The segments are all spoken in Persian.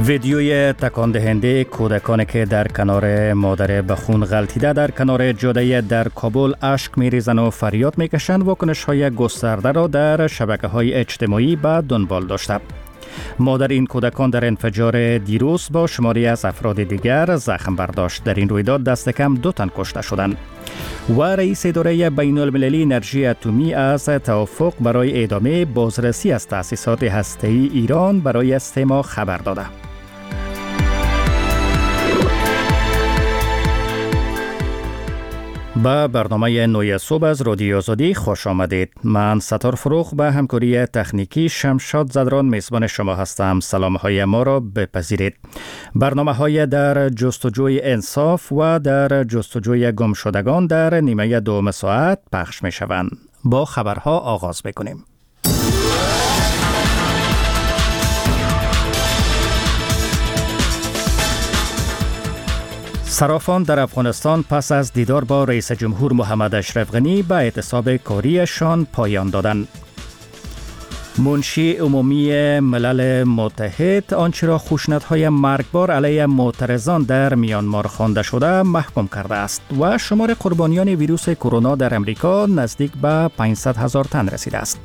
ویدیوی تکان دهنده کودکانی که در کنار مادر به خون غلطیده در کنار جاده در کابل اشک می‌ریزند و فریاد می‌کشند واکنش‌های گسترده را در شبکه‌های اجتماعی به دنبال داشته. مادر این کودکان در انفجار دیروز با شماری از افراد دیگر زخم برداشت. در این رویداد دست کم 2 تن کشته شدند. و رئیس اداره بین المللی انرژی اتمی از توافق برای ادامه بازرسی از تأسیسات هسته‌ای ایران برای 3 ماه خبر داده. به برنامه نوی صبح از رادیو آزادی خوش آمدید. من ستار فروغ به همکاری تکنیکی شمشاد زدران میزبان شما هستم. سلام های ما را بپذیرید. برنامه های در جستجوی انصاف و در جستجوی گمشدگان در نیمه دوم ساعت پخش می شوند. با خبرها آغاز بکنیم. صرافان در افغانستان پس از دیدار با رئیس جمهور محمد اشرف غنی به اعتصاب کاریشان پایان دادند. منشی عمومی ملل متحد آنچه را خشونت‌های مرگبار علیه معترضان در میانمار خوانده شده محکوم کرده است و شمار قربانیان ویروس کرونا در امریکا نزدیک به 500,000 تن رسیده است.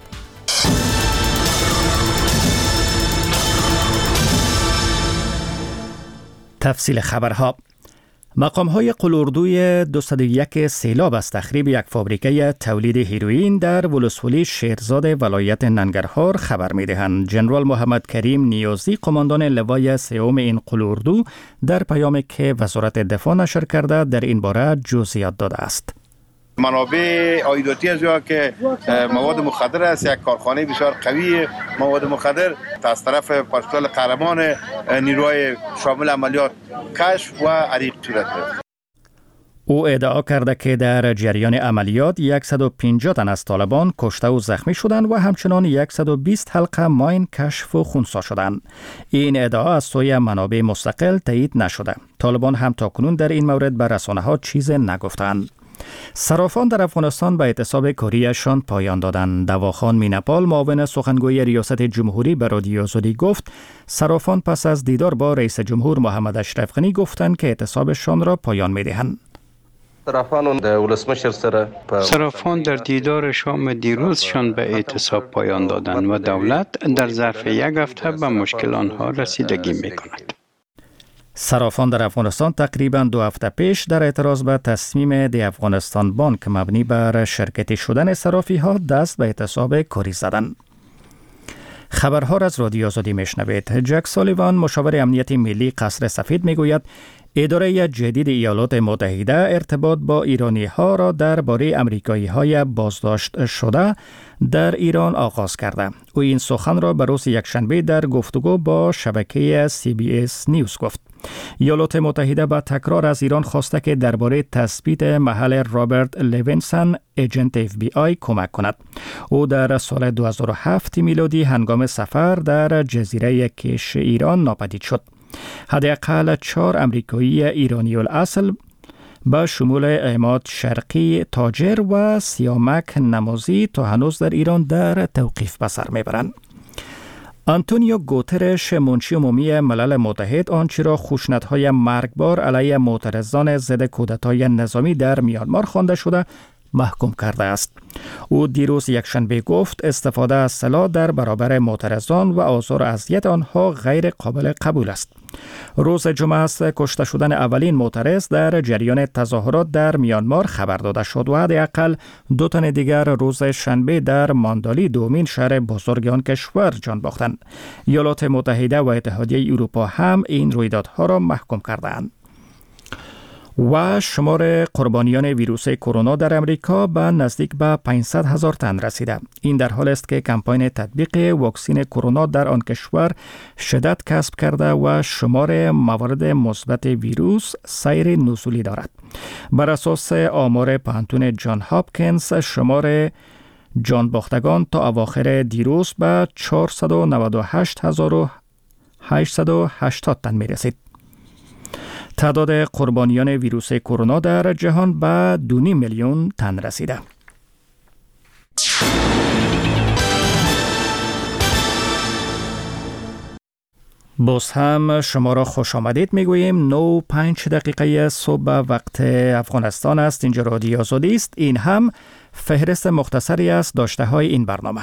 تفصیل خبرها. مقام‌های قلوردوی 201 سیلاب از تخریب یک فابریکه تولید هیروئین در ولسوالی شیرزاد ولایت ننگرهار خبر می‌دهند. جنرال محمد کریم نیازی قماندان لوای سوم این قلوردو در پیامی که وزارت دفاع نشر کرده در این باره جزئیات داده است. منابع عایداتی از یا که مواد مخدر است، یک کارخانه بسیار قوی مواد مخدر از طرف پاسدار قهرمان نیروهای شامل عملیات کشف و عریق صورت گرفت. او ادعا کرده که در جریان عملیات 150 تن از طالبان کشته و زخمی شدند و همچنان 120 حلقه ماین کشف و خنثی شدند. این ادعا از سوی منابع مستقل تایید نشده. طالبان هم تاکنون در این مورد به رسانه‌ها چیز نگفتند. صرافان در افغانستان به اعتصاب کاریشان پایان دادند. دواخان مینپال معاون سخنگوی ریاست جمهوری به رادیو آزادی گفت صرافان پس از دیدار با رئیس جمهور محمد اشرف غنی گفتند که اعتصابشان را پایان می‌دهند. صرافان در دیدار شام دیروزشان به اعتصاب پایان دادند و دولت در ظرف 1 هفته به مشکل آنها رسیدگی می‌کند. صرافان در افغانستان تقریباً 2 هفته پیش در اعتراض به تصمیم دی افغانستان بانک مبنی بر شرکتی شدن صرافی ها دست به اعتصاب کاری زدند. خبرها را از رادیو آزادی میشنوید. جک سالیوان مشاور امنیت ملی قصر سفید میگوید اداره جدید ایالات متحده ارتباط با ایرانی ها را درباره امریکایی های بازداشت شده در ایران آغاز کرده. او این سخن را به روز یکشنبه در گفتگو با شبکه CBS نیوز گفت. ایالات متحده با تکرار از ایران خواسته که درباره تثبیت محل رابرت لیوینسون ایجنت FBI کمک کند. او در سال 2007 میلادی هنگام سفر در جزیره کیش ایران ناپدید شد. حداقل 4 امریکایی ایرانی الاصل با شمول عماد شرقی تاجر و سیامک نمازی تا هنوز در ایران در توقیف به سر میبرند. آنتونیو گوترش منشی عمومی ملل متحد آنچه را خشونت‌های مرگبار علیه معترضان ضد کودتای نظامی در میانمار خوانده شده محکوم کرده است. او دیروز یکشنبه گفت استفاده از سلاح در برابر معترضان و آزار و اذیت آنها غیر قابل قبول است. روز جمعه است کشته شدن اولین معترض در جریان تظاهرات در میانمار خبر داده شد و حداقل 2 تن دیگر روز شنبه در ماندالی دومین شهر بزرگ آن کشور جان باختند. ایالات متحده و اتحادیه اروپا هم این رویدادها را محکوم کردند. و شمار قربانیان ویروس کرونا در امریکا به نزدیک به 500,000 تن رسیده. این در حال است که کمپاین تطبیق واکسن کرونا در آن کشور شدت کسب کرده و شمار موارد مثبت ویروس سیر نزولی دارد. بر اساس آمار پانتون جان هاپکینز شمار جان باختگان تا اواخر دیروز به 498,880 تن می رسید. تعداد قربانیان ویروس کرونا در جهان به 2.5 میلیون تن رسیده. باز هم شما را خوش آمدید میگوییم. 9:05 صبح وقت افغانستان است. اینجا رادیو آزادی است. این هم فهرست مختصری از داشته های این برنامه.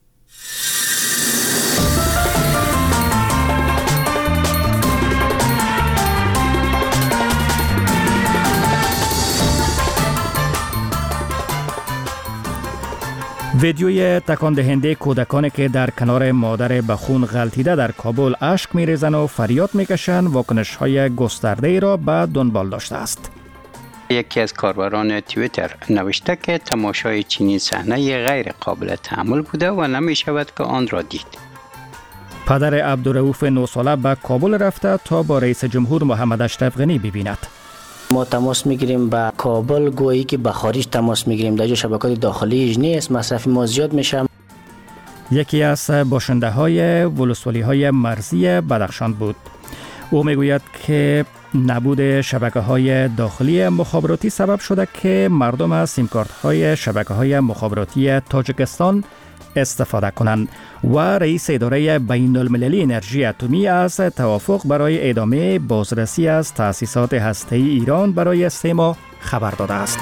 ویدیوی تکان دهنده کودکانی که در کنار مادر به خون غلطیده در کابل اشک می‌ریزند و فریاد می‌کشند واکنش‌های گسترده را به دنبال داشته است. یکی از کاربران توییتر نوشته که تماشای چنین صحنه غیر قابل تحمل بوده و نمی‌شود که آن را دید. پدر عبدالرؤوف 9 ساله به کابل رفته تا با رئیس جمهور محمد اشرف غنی ببیند. ما تماس میگیریم با کابل، گویی که به خارج تماس میگیریم. در شبکات داخلی نیست، مصرف ما زیاد میشه. یکی از باشنده های ولسوالی های مرزی بدخشان بود. او میگوید که نبود شبکه های داخلی مخابراتی سبب شده که مردم از سیم کارت های شبکه های مخابراتی تاجیکستان استفاده کنند و رئیس اداره بین المللی انرژی اتمی از توافق برای ادامه بازرسی از تأسیسات هسته‌ای ایران برای 3 ماه خبر داده است.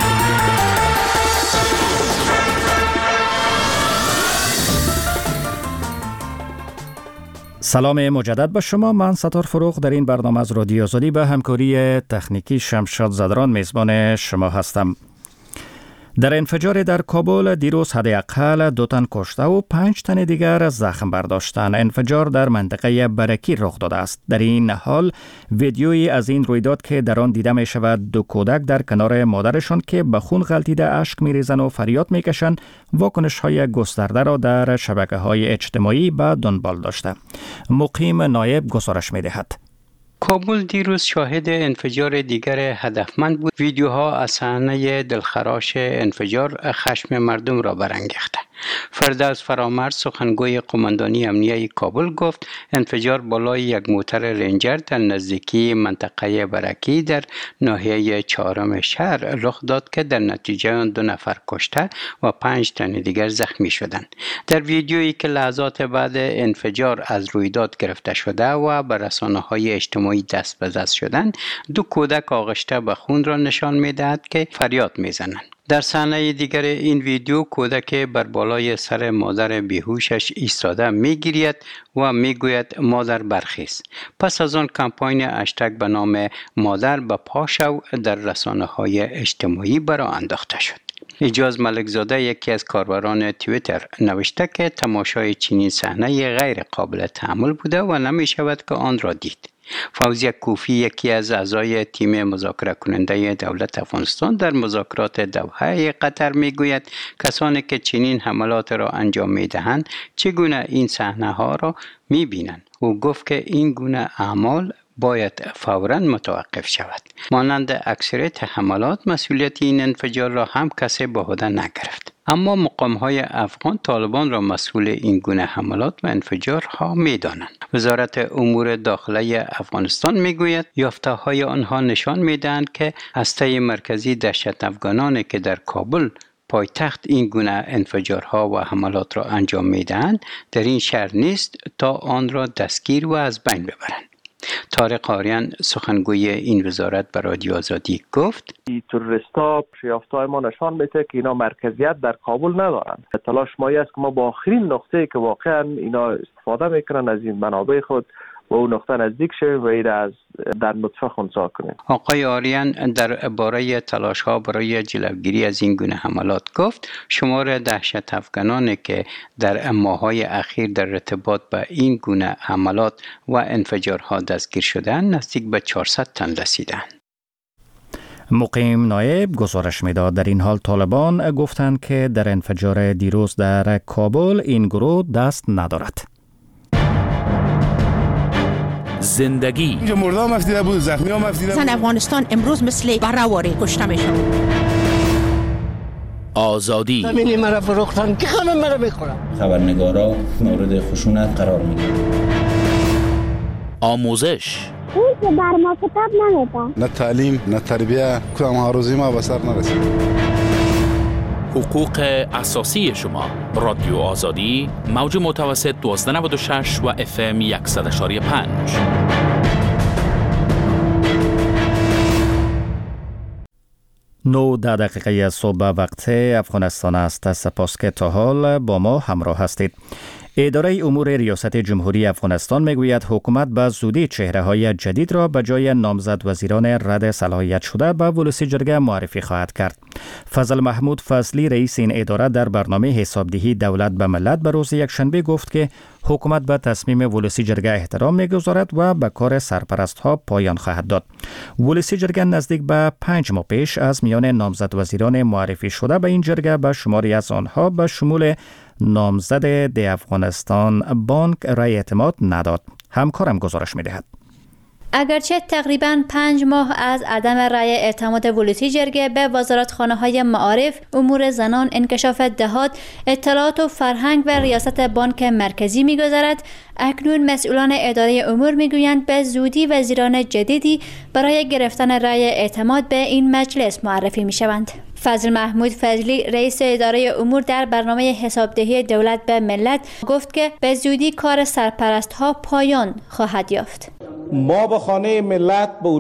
سلام مجدد به شما. من ستار فروغ در این برنامه از رادیو آزادی به همکاری تکنیکی شمشاد زدران میزبان شما هستم. در انفجار در کابل دیروز حداقل 2 تن کشته و 5 تن دیگر زخم برداشتند. انفجار در منطقه برکی رخ داده است. در این حال ویدیویی از این رویداد که در آن دیده می شود 2 کودک در کنار مادرشان که به خون غلطیده اشک می‌ریزند و فریاد می‌کشند واکنش‌های گسترده را در شبکه‌های اجتماعی به دنبال داشته. مقیم نایب گزارش می‌دهد. کابل دیروز شاهد انفجار دیگر هدفمند بود. ویدیوها از صحنه دلخراش انفجار خشم مردم را برانگیخته. فردوس فرامرز سخنگوی قماندانی امنیه کابل گفت انفجار بالای یک موتر رنجر در نزدیکی منطقه برکی در ناحیه 4 شهر رخ داد که در نتیجه آن 2 نفر کشته و 5 تن دیگر زخمی شدند. در ویدیویی که لحظات بعد انفجار از رویداد گرفته شده و به رسانه‌های اجتماعی دست به دست شدند، 2 کودک آغشته به خون را نشان می‌دهد که فریاد می‌زنند. در صحنه دیگر این ویدیو کودک بر بالای سر مادر بیهوشش ایستاده می‌گرید و میگوید مادر برخیز. پس از آن کمپاین هشتگ به نام مادر به پا شو در رسانه‌های اجتماعی برآ انداخته شد. اجاز ملکزاده یکی از کاربران توییتر نوشته که تماشای چنین صحنه غیر قابل تحمل بوده و نمی‌شود که آن را دید. فوزی کوفی یکی از اعضای تیم مذاکره کننده دولت افغانستان در مذاکرات دوحه قطر میگوید کسانی که چنین حملات را انجام میدهند چگونه این صحنه ها را میبینند. او گفت که این گونه اعمال باید فوراً متوقف شود. مانند اکثریت حملات مسئولیت این انفجار را هم کسی به عهده نگرفت. اما مقام‌های افغان طالبان را مسئول این گونه حملات و انفجارها می‌دانند. وزارت امور داخلی افغانستان می‌گوید یافته‌های آنها نشان می‌دهند که هسته مرکزی دهشت افغانانی که در کابل پایتخت این گونه انفجارها و حملات را انجام می‌دهند در این شهر نیست تا آن را دستگیر و از بین ببرند. طارق آریان سخنگوی این وزارت به رادیو آزادی گفت تروریستا یافته‌های ما نشان میده که اینا مرکزیت در کابل ندارند. تلاش ما است که ما با آخرین نقطه‌ای که واقعا اینا استفاده میکنن از این منابع خود و اون نقطه نزدیک شویم و این از در نطفه خنثی کنیم. آقای آریان در باره تلاش‌ها برای جلوگیری از این گونه حملات گفت شمار دهشت افغانانی که در ماه‌های اخیر در ارتباط با این گونه حملات و انفجارها دستگیر شدند نزدیک به 400 تن رسیدند. مقیم نایب گزارش میداد. در این حال طالبان گفتند که در انفجار دیروز در کابل این گروه دست ندارد. زندگی اینجا مرده هم افتیده بود، زخمی هم افتیده بود. زن افغانستان امروز مثل برهواری کشته میشن. آزادی زمینی مرا فروختن که همه مرا میخورن. خبرنگارا مورد خشونت قرار میگیرن. آموزش اون که بر ما کتاب نمیده. نه تعلیم نه تربیه کدام ها روزی ما به سر نرسید. حقوق اساسی شما. رادیو آزادی، موج متوسط 1296 و FM 100.5. نو 10 دقیقه صبح وقت افغانستان است. سپاس که تا حال با ما همراه هستید. اداره امور ریاست جمهوری افغانستان میگوید حکومت به زودی چهره‌های جدید را به جای نامزد وزیران رد صلاحیت شده به ولسی جرگه معرفی خواهد کرد. فضل محمود فضلی رئیس این اداره در برنامه حسابدهی دولت به ملت به روز یکشنبه گفت که حکومت به تصمیم ولسی جرگه احترام می‌گذارد و به کار سرپرست‌ها پایان خواهد داد. ولسی جرگه نزدیک به 5 ماه پیش از میان نامزد وزیران معرفی شده به این جرگه به شماری از آنها به شمول نامزد دی افغانستان بانک رای اعتماد نداد. همکارم گزارش می‌دهد. اگرچه تقریباً 5 ماه از عدم رای اعتماد ولسی جرگه به وزارتخانه‌های معارف، امور زنان، انکشاف دهات، اطلاعات و فرهنگ و ریاست بانک مرکزی می‌گذرد، اکنون مسئولان اداره امور می‌گویند به زودی وزیران جدیدی برای گرفتن رای اعتماد به این مجلس معرفی می‌شوند. فضل محمود فضلی رئیس اداره امور در برنامه حسابدهی دولت به ملت گفت که به زودی کار سرپرست‌ها پایان خواهد یافت. ما به خانه ملت به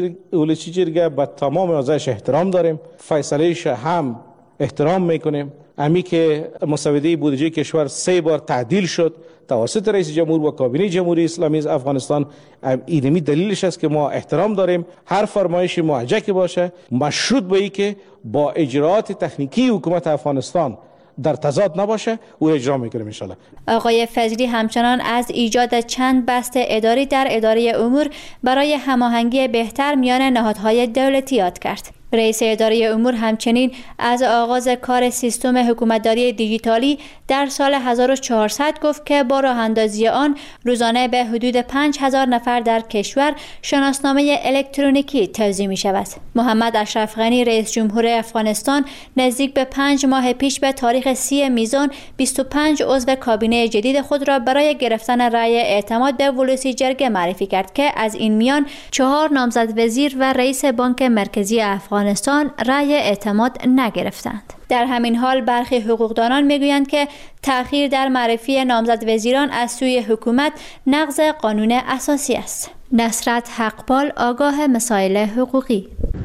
ولسی جرگه به تمام اعضایش احترام داریم، فیصلهش هم احترام میکنیم. امی که مسوده بودجه کشور 3 بار تعدیل شد توسط رئیس جمهور و کابینه جمهوری اسلامی افغانستان، اینمی دلیلش است که ما احترام داریم. هر فرمایش معجک باشه مشروط به که با اجراءات تکنیکی حکومت افغانستان در تضاد نباشه او اجرا میکنیم ان شاءالله. آقای فضلی همچنان از ایجاد چند بست اداری در اداره امور برای هماهنگی بهتر میان نهادهای دولتی یاد کرد. رئیس اداره امور همچنین از آغاز کار سیستم حکومتداری دیجیتالی در سال 1400 گفت که با راه اندازی آن روزانه به حدود 5000 نفر در کشور شناسنامه الکترونیکی توزیع می شود. محمد اشرف غنی رئیس جمهور افغانستان نزدیک به 5 ماه پیش به تاریخ 30 میزان 25 عضو کابینه جدید خود را برای گرفتن رأی اعتماد به ولسی جرگه معرفی کرد که از این میان 4 نامزد وزیر و رئیس بانک مرکزی افغانستان رأی اعتماد نگرفتند. در همین حال برخی حقوقدانان میگویند که تأخیر در معرفی نامزد وزیران از سوی حکومت نقض قانون اساسی است. نصرت حقپال آگاه مسائل حقوقی: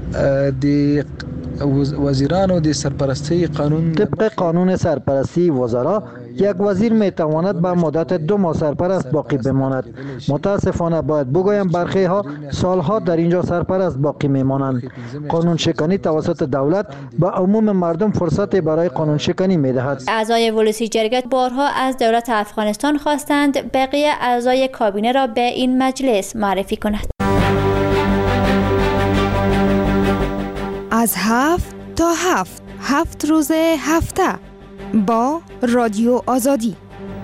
وزیران و سرپرستی قانون طبق قانون سرپرستی وزرا یک وزیر میتواند به مدت 2 ماه سرپرست باقی بماند. متاسفانه باید بگویم برخی ها سالها در اینجا سرپرست باقی میمانند. قانون شکنی توسط دولت به عموم مردم فرصت برای قانون شکنی میدهد. اعضای ولسی جرگه بارها از دولت افغانستان خواستند بقیه اعضای کابینه را به این مجلس معرفی کند. از 7 تا 7 روز هفته با رادیو آزادی.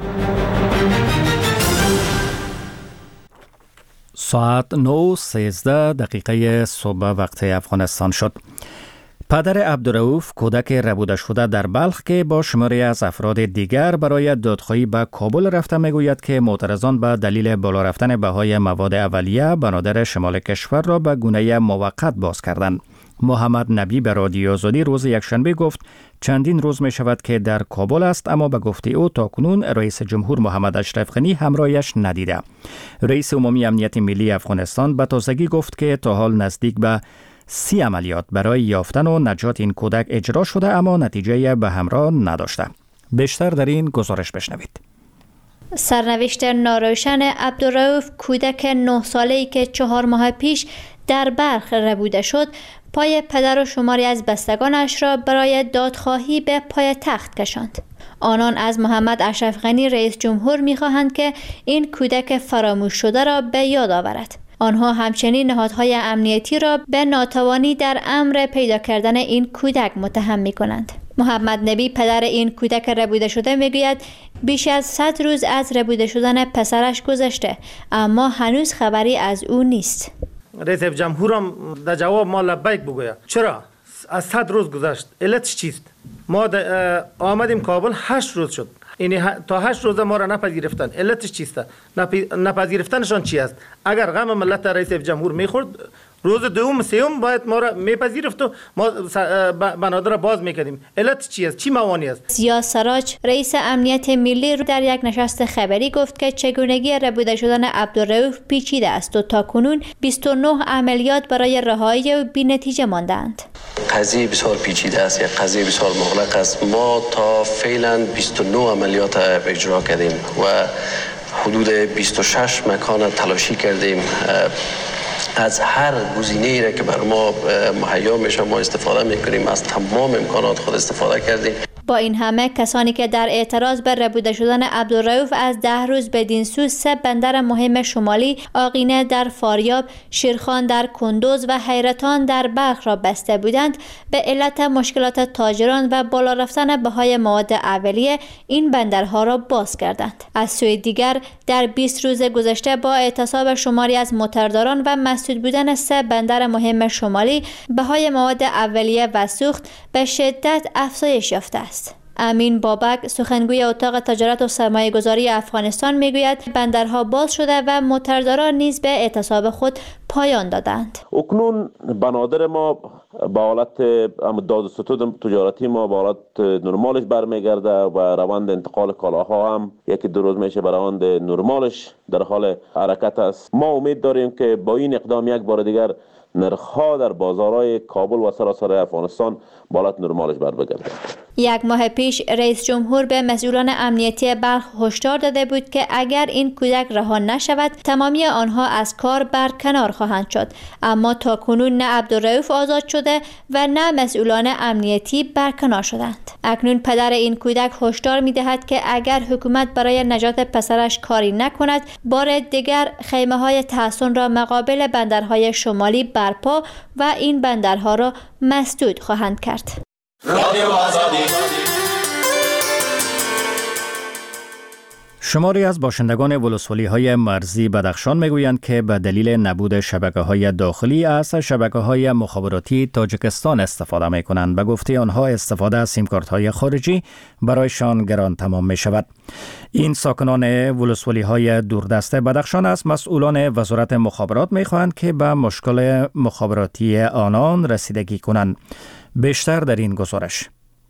ساعت 9:13 صبح وقت افغانستان شد. پدر عبدالرؤوف کودک ربوده شده در بلخ که با شماری از افراد دیگر برای دادخواهی به کابل رفته میگوید که معترضان به دلیل بالا رفتن بهای مواد اولیه بنادر شمال کشور را به گونه موقت باز کردند. محمد نبی به رادیو آزادی روز یکشنبه گفت چندین روز می شود که در کابل است، اما به گفته او تاکنون رئیس جمهور محمد اشرف غنی همراهش ندیده. رئیس عمومی امنیت ملی افغانستان به تازگی گفت که تا حال نزدیک به 30 عملیات برای یافتن و نجات این کودک اجرا شده اما نتیجه به همراه نداشته. بیشتر در این گزارش بشنوید. سرنوشت ناروشن عبدالرؤوف کودک 9 ساله‌ای که 4 ماه پیش در بلخ ربوده شد پای پدر و شماری از بستگانش را برای دادخواهی به پای تخت کشاند. آنان از محمد اشرف غنی رئیس جمهور می‌خواهند که این کودک فراموش شده را به یاد آورد. آنها همچنین نهادهای امنیتی را به ناتوانی در امر پیدا کردن این کودک متهم می‌کنند. محمد نبی پدر این کودک ربوده شده میگوید بیش از 100 روز از ربوده شدن پسرش گذشته اما هنوز خبری از او نیست. رئیس جمهورم در جواب ما لبیک بگوید. چرا؟ از 100 روز گذشت. علتش چیست؟ ما آمدیم کابل 8 روز شد. یعنی تا 8 روز ما را نپذیرفتن. علتش چیست؟ نپذیرفتنشان چی است؟ اگر غم ملت رئیس جمهور میخورد روز دوم سوم باید ما را میپذیرفت و ما بنادر را باز میکردیم. علت چی است؟ چی موانعی است؟ زیا سراج رئیس امنیت ملی رو در یک نشست خبری گفت که چگونگی ربوده شدن عبدالرؤوف پیچیده است و تاکنون 29 عملیات برای رهایی او بی‌نتیجه ماندند. قضیه بسیار پیچیده است، یک قضیه بسیار مغلق است. ما تا فعلا 29 عملیات اجرا کردیم و حدود 26 مکان تلاشی کردیم. از هر گزینه‌ای را که بر ما مهیا میشه ما استفاده میکنیم، از تمام امکانات خود استفاده کردیم. با این همه کسانی که در اعتراض به ربوده شدن عبدالرؤوف از 10 روز بدین سو 3 بندر مهم شمالی، آقینه در فاریاب، شیرخان در کندوز و حیرتان در بلخ را بسته بودند، به علت مشکلات تاجران و بالا رفتن بهای مواد اولیه این بندرها را باز کردند. از سوی دیگر در 20 روز گذشته با اعتصاب شماری از موترداران و مسدود بودن 3 بندر مهم شمالی، بهای مواد اولیه و سوخت به شدت افزایش یافته است. امین بابک سخنگوی اتاق تجارت و سرمایه گذاری افغانستان میگوید بندرها باز شده و موترداران نیز به اعتصاب خود پایان دادند. اکنون بنادر ما با حالت داد و ستود تجارتی ما با حالت نرمالش برمیگرده و روند انتقال کالاها هم یکی 2 روز میشه به روند نرمالش در حال حرکت است. ما امید داریم که با این اقدام یک بار دیگر نرخ‌ها در بازارهای کابل و سراسر افغانستان به حالت نرمالش برگرده. 1 ماه پیش رئیس جمهور به مسئولان امنیتی بلخ هشدار داده بود که اگر این کودک رها نشود تمامی آنها از کار برکنار خواهند شد، اما تاکنون نه عبدالرؤوف آزاد شده و نه مسئولان امنیتی برکنار شدند. اکنون پدر این کودک هشدار می‌دهد که اگر حکومت برای نجات پسرش کاری نکند، بار دیگر خیمه‌های تحصن را مقابل بندرهای شمالی برپا و این بندرها را مسدود خواهند کرد. شماری از باشندگان ولسوالی‌های مرزی بدخشان میگویند که به دلیل نبود شبکه‌های داخلی از شبکه‌های مخابراتی تاجیکستان استفاده می‌کنند. به گفته آنها استفاده از سیمکارت‌های خارجی برایشان گران تمام می‌شود. این ساکنان ولسوالی‌های دوردست بدخشان از مسئولان وزارت مخابرات می‌خواهند که به مشکل مخابراتی آنان رسیدگی کنند. بیشتر در این گزارش.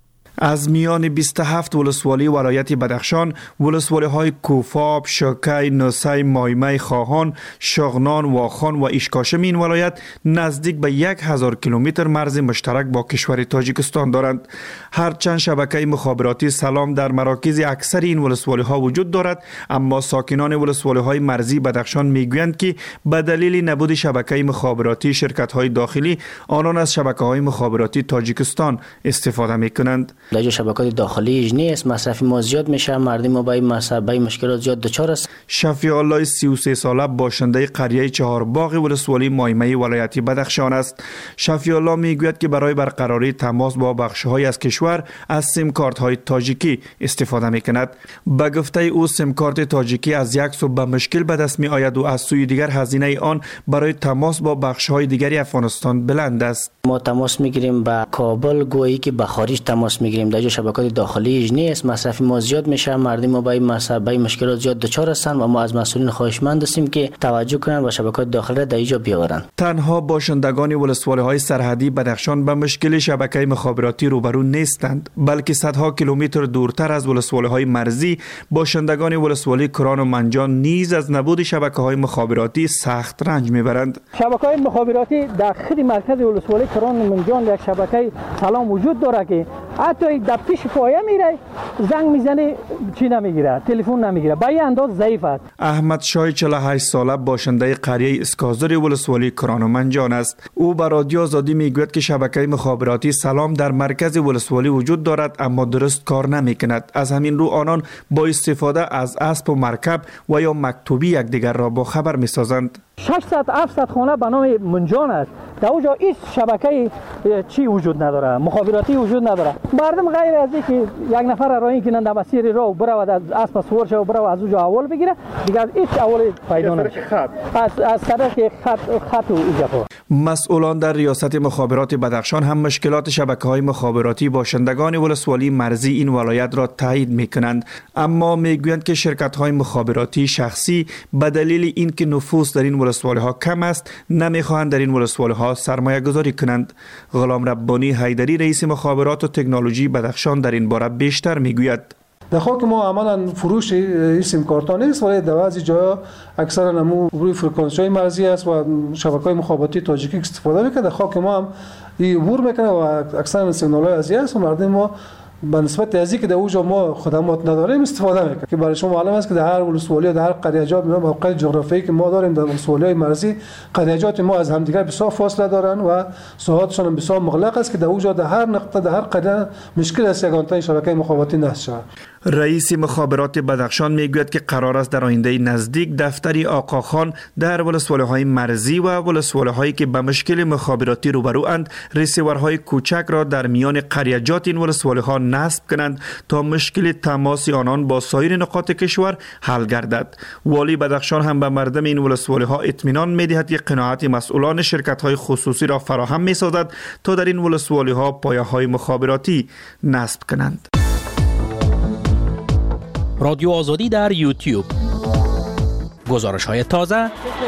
از میان 27 ولسوالی ولایت بدخشان، ولسوالی‌های کوفاب، شکی، نوسی، مایمه، خواهان، شغنان، واخان و ایشکاشم این ولایت نزدیک به 1000 کیلومتر مرز مشترک با کشور تاجیکستان دارند. هرچند شبکه مخابراتی سلام در مراکز اکثر این ولسوالی‌ها وجود دارد، اما ساکنان ولسوالی‌های مرزی بدخشان میگویند که به دلیل نبود شبکه مخابراتی شرکت‌های داخلی، آنان از شبکه‌های مخابراتی تاجیکستان استفاده می‌کنند. در شبکات داخلی نیست، مصرف ما زیاد میشه، مردم ما به مشکلات زیاد دچار است. شفیع الله 33 ساله باشنده قریه چهارباغ ولسوالی مایمه ولایت بدخشان است. شفیع الله میگوید که برای برقراری تماس با بخش‌های از کشور از سیم کارت‌های تاجیکی استفاده میکند. به گفته او سیم کارت تاجیکی از یک سو به مشکل به دست می آید و از سوی دیگر هزینه آن برای تماس با بخش‌های دیگری افغانستان بلند است. ما تماس میگیریم با کابل، گویی که به خارج تماس میگیریم. در شبکات داخلی نیست، مصرف ما زیاد میشه، مردم ما به مشکلات زیاد دچار هستند و ما از مسئولین خواهشمند هستیم که توجه کنند و شبکات داخلی را در اینجا بیاورند. تنها باشندگان ولسوالی‌های سرحدی بدخشان به مشکل شبکه مخابراتی روبرو نیستند، بلکه صدها کیلومتر دورتر از ولسوالی‌های مرزی باشندگان ولسوالی کران و منجان نیز از نبود شبکه‌های مخابراتی سخت رنج میبرند. شبکه‌های مخابراتی داخل مرکز ولسوالی کران و منجان یک شبکه سلام وجود داره که حتی در پیش پایه میره زنگ میزنه چی نمیگیره، تلفن نمیگیره، به این انداز ضعیف است. احمد شاه 48 ساله باشنده قریه اسکازر ولسوالی کران و منجان است. او به رادیو آزادی میگوید که شبکه مخابراتی سلام در مرکز ولسوالی وجود دارد اما درست کار نمیکند. از همین رو آنان با استفاده از اسب و مرکب و یا مکتوبی یکدیگر را با خبر میسازند. 600-700 خانه به نام منجان است. در اونجا هیچ شبکه چی وجود نداره، مخابراتی وجود نداره. مردم غیر از اینکه یک نفر راه این کنند در مسیر راه برود از اسب سوار شود برود از اونجا اول بگیره، دیگه هیچ اول پیدا نمیشه. از طرف خط و ایجاب. مسئولان در ریاست مخابرات بدخشان هم مشکلات شبکه‌های مخابراتی باشندگان ولسوالی مرزی این ولایت را تایید می‌کنند، اما می‌گویند که شرکت‌های مخابراتی شخصی به دلیل اینکه نفوذ در این ولسوالی‌ها کم است نمی‌خواهند در این ولسوالی‌ها سرمایه‌گذاری کنند. غلام ربانی حیدری رئیس مخابرات و تکنولوژی بدخشان در این باره بیشتر می‌گوید. در خاک ما عملا فروش سیم کارت ها نیست، ولی در بعضی جاها اکثرا همون روی فرکانس‌های مرزی است و شبکه‌های مخابراتی تاجیکی استفاده میکنه. در خاک ما هم این عبور میکنه و اکثرا سیگنال‌های ازی است و مردم ما به نسبت از اینکه در اونجا ما خدمات نداریم استفاده میکنه. که برای شما معلوم است که در هر ولسوالی و در هر قریه‌جات موقعیت جغرافیایی که ما داریم در ولسوالی‌های مرزی، قریه‌جات ما از همدیگر بسیار فاصله دارن و ساحاتشون هم بسیار مغلق است که در اونجا در هر نقطه در هر قریه مشکل است یگانه شبکه مخابراتی نصب شود. رئیس مخابرات بدخشان میگوید که قرار است در آینده نزدیک دفتری آقاخان در ولسوالی‌های مرزی و ولسوالی‌هایی که به مشکل مخابراتی روبروند ریسیورهای کوچک را در میان قریه‌جات این ولسوالی‌ها نصب کنند تا مشکل تماس آنان با سایر نقاط کشور حل گردد. والی بدخشان هم به مردم این ولسوالی‌ها اطمینان می‌دهد که قناعت مسئولان شرکت‌های خصوصی را فراهم می‌سازد تا در این ولسوالی‌ها پایه‌های مخابراتی نصب کنند. رادیو آزادی در یوتیوب. گزارش‌های تازه.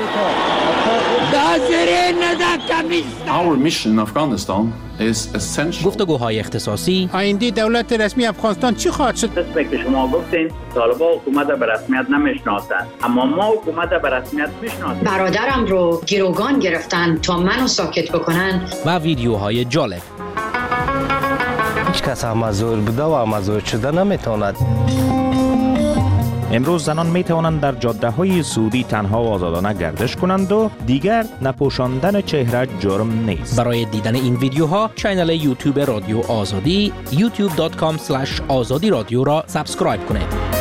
Our mission in Afghanistan is essential. گفتگوهای اختصاصی. آینده دولت رسمی افغانستان چی خواهد شد؟ مثل که شما گفتین طالبان حکومت به رسمیت نمیشناسند، اما ما حکومت به رسمیت میشناسیم. برادرم رو گروگان گرفتن تا منو ساکت بکنن. و ویدیوهای جالب. هیچ کس مزور بوده و مزور شده نمیتواند. امروز زنان می توانند در جاده های سعودی تنها و آزادانه گردش کنند و دیگر نپوشاندن چهره جرم نیست. برای دیدن این ویدیوها کانال یوتیوب رادیو آزادی youtube.com/azadi رادیو را سابسکرایب کنید.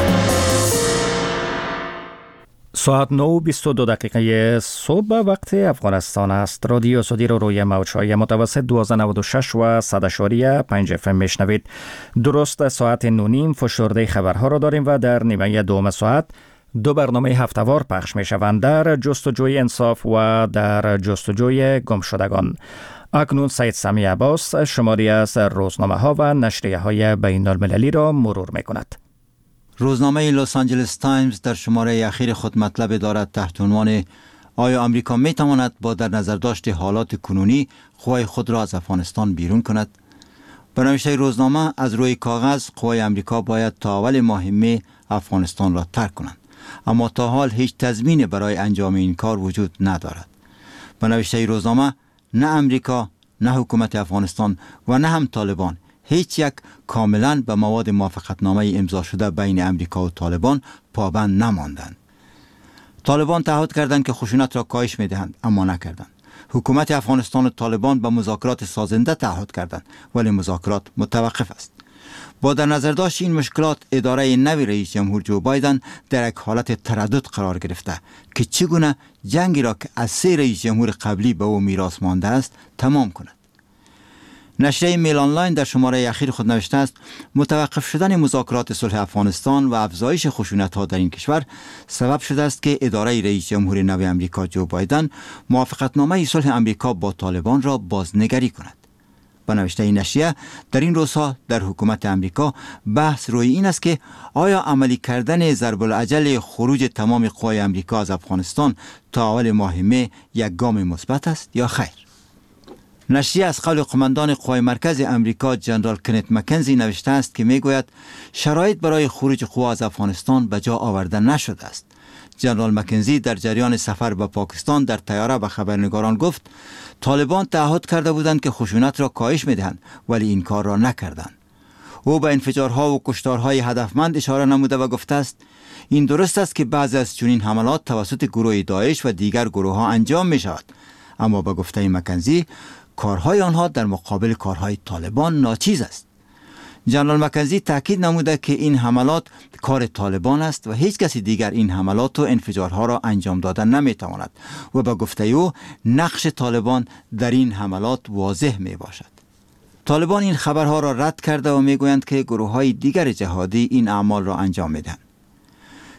ساعت 9:22 صبح وقت افغانستان است. رادیو آزادی رو روی موج‌های متوسط 1296 و 100.5 FM میشنوید. درست ساعت 9:30 فشرده خبرها را داریم و در نیمه دوم ساعت دو برنامه هفته‌وار پخش می‌شوند، در جستجوی انصاف و در جستجوی گمشدگان. اکنون سید سمی عباس شماری از روزنامه‌ها و نشریه‌های بین‌المللی را مرور می‌کند. روزنامه لس آنجلس تایمز در شماره اخیر خود مطلب دارد تحت عنوان آیا آمریکا می تواند با در نظر داشت حالات کنونی قوای خود را از افغانستان بیرون کند؟ به نوشته روزنامه از روی کاغذ قوای آمریکا باید تا اول ماه می افغانستان را ترک کنند، اما تا حال هیچ تضمینی برای انجام این کار وجود ندارد. به نوشته روزنامه نه آمریکا، نه حکومت افغانستان و نه هم طالبان هیچ یک کاملا به مواد موافقتنامه امضا شده بین امریکا و طالبان پابند نماندند. طالبان تعهد کردند که خشونت را کاهش می‌دهند، اما نکردند. حکومت افغانستان و طالبان به مذاکرات سازنده تعهد کردند، ولی مذاکرات متوقف است. با در نظر داشت این مشکلات، اداره نوی رئیس جمهور جو بایدن در یک حالت تردد قرار گرفته که چگونه جنگی را که از 3 رئیس جمهور قبلی به او میراث مانده است تمام کند. نشریه میل آنلاین در شماره اخیر خود نوشته است متوقف شدن مذاکرات صلح افغانستان و افزایش خشونت‌ها در این کشور سبب شده است که اداره رئیس جمهور نو آمریکا جو بایدن موافقتنامه صلح آمریکا با طالبان را بازنگری کند. به نوشته این نشریه در این روزها در حکومت آمریکا بحث روی این است که آیا عملی کردن ضرب العجل خروج تمام قوای آمریکا از افغانستان تا اول ماه می یک گام مثبت است یا خیر. نشریه از قول قماندان قوای مرکز امریکا جنرال کنت مکنزی نوشته است که میگوید شرایط برای خروج قوا از افغانستان به جا آورده نشده است. جنرال مکنزی در جریان سفر به پاکستان در طیاره به خبرنگاران گفت طالبان تعهد کرده بودند که خشونت را کاهش میدهند، ولی این کار را نکردند. او به انفجارها و کشتارهای هدفمند اشاره نموده و گفته است این درست است که بعضی از چنین حملات توسط گروه داعش و دیگر گروه ها انجام می شود، اما به گفته مکنزی کارهای آنها در مقابل کارهای طالبان ناچیز است. جنرال مکنزی تاکید نموده که این حملات کار طالبان است و هیچ کسی دیگر این حملات و انفجارها را انجام دادن نمیتواند و به گفته او نقش طالبان در این حملات واضح می باشد. طالبان این خبرها را رد کرده و میگویند که گروه‌های دیگر جهادی این اعمال را انجام میدهند.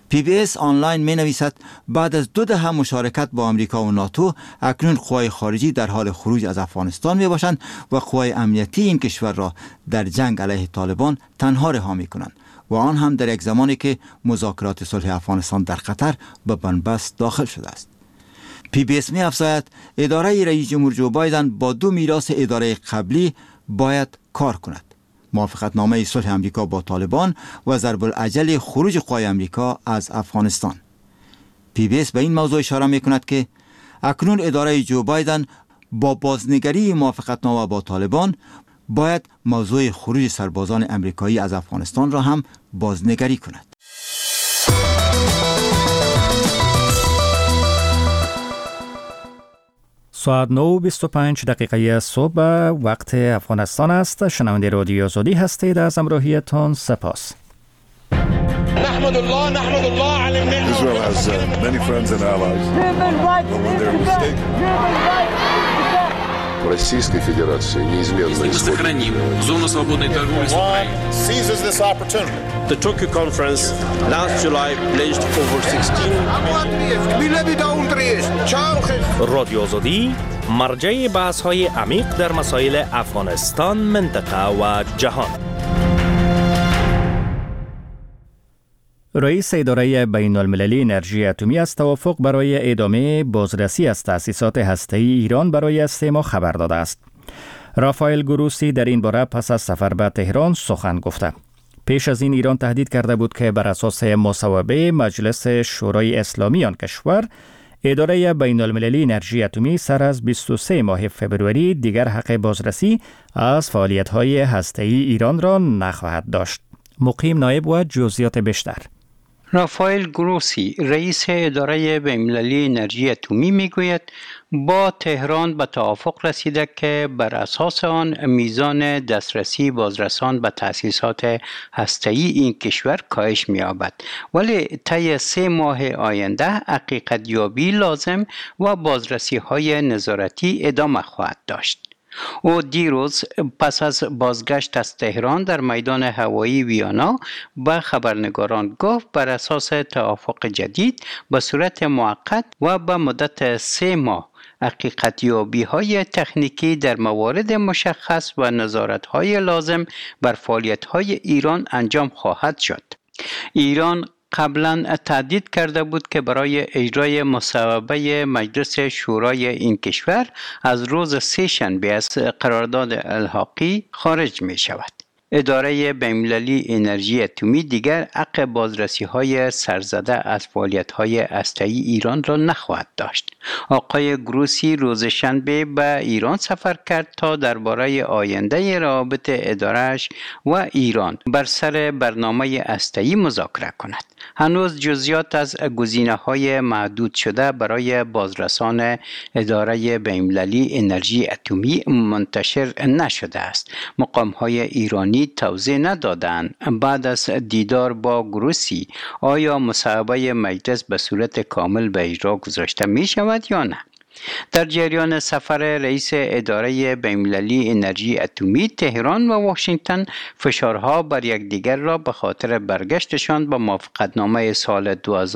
PBS آنلاین می نویسد بعد از 2 دهه مشارکت با آمریکا و ناتو اکنون قوای خارجی در حال خروج از افغانستان می باشند و قوای امنیتی این کشور را در جنگ علیه طالبان تنها رها می کنند و آن هم در یک زمانی که مذاکرات صلح افغانستان در قطر به بنبست داخل شده است. PBS می افزاید اداره رئیس جمهور جو بایدن با 2 میراث اداره قبلی باید کار کند: موافقتنامه صلح امریکا با طالبان و ضرب العجل خروج قوای امریکا از افغانستان. PBS به این موضوع اشاره می کند که اکنون اداره جو بایدن با بازنگری موافقتنامه با طالبان باید موضوع خروج سربازان امریکایی از افغانستان را هم بازنگری کند. ساعت 9:25 صبح وقت افغانستان است. شنونده رادیو آزادی هستید. از همراهیتان سپاس. نحمد الله على النعمة. Israel has many friends and allies. But when they're mistaken. Российской Федерации неизменно сохраним зону свободной торговли с Украиной. Seizes this opportunity. The Tokyo conference last July pledged over 16 رادیو آزادی مرجع بحث‌های عمیق در مسائل افغانستان، منطقه و جهان. رئیس اداره بین المللی انرژی اتمی از توافق برای ادامه بازرسی از تأسیسات هسته‌ای ایران برای 3 ماه خبر داده است. رافائل گروسی در این باره پس از سفر به تهران سخن گفته. پیش از این ایران تهدید کرده بود که بر اساس مصوبه مجلس شورای اسلامی آن کشور، اداره بین المللی انرژی اتمی سر از 23 ماه فبروری دیگر حق بازرسی از فعالیت‌های هسته‌ای ایران را نخواهد داشت. مقیم نایب و جزئیات بیشتر. رافائل گروسی رئیس اداره بین‌المللی انرژی اتمی میگوید با تهران به توافق رسیده که بر اساس آن میزان دسترسی بازرسان به تأسیسات هسته‌ای این کشور کاهش می‌یابد، ولی طی 3 ماه آینده حقیقت یابی لازم و بازرسی‌های نظارتی ادامه خواهد داشت. او دیروز پس از بازگشت از تهران در میدان هوایی ویانا به خبرنگاران گفت بر اساس توافق جدید به صورت موقت و به مدت 3 ماه حقیقت یابی‌های تکنیکی در موارد مشخص و نظارت‌های لازم بر فعالیت‌های ایران انجام خواهد شد. ایران قبلا تهدید کرده بود که برای اجرای مصوبه مجلس شورای این کشور از روز 3 شنبه از قرارداد الحاقی خارج می شود. اداره بین‌المللی انرژی اتمی دیگر حق بازرسی‌های سرزده از فعالیت‌های هسته‌ای ایران را نخواهد داشت. آقای گروسی روز شنبه به ایران سفر کرد تا درباره آینده روابط اداره‌اش و ایران بر سر برنامه هسته‌ای مذاکره کند. هنوز جزئیات از گزینه‌های محدود شده برای بازرسان اداره بین‌المللی انرژی اتمی منتشر نشده است. مقام‌های ایرانی توضیح ندادند بعد از دیدار با گروسی آیا مصوبه مجلس به صورت کامل به اجرا گذاشته می شود یا نه. در جریان سفر رئیس اداره بین‌المللی انرژی اتمی تهران و واشنگتن فشارها بر یکدیگر را به خاطر برگشتشان به موافقتنامه سال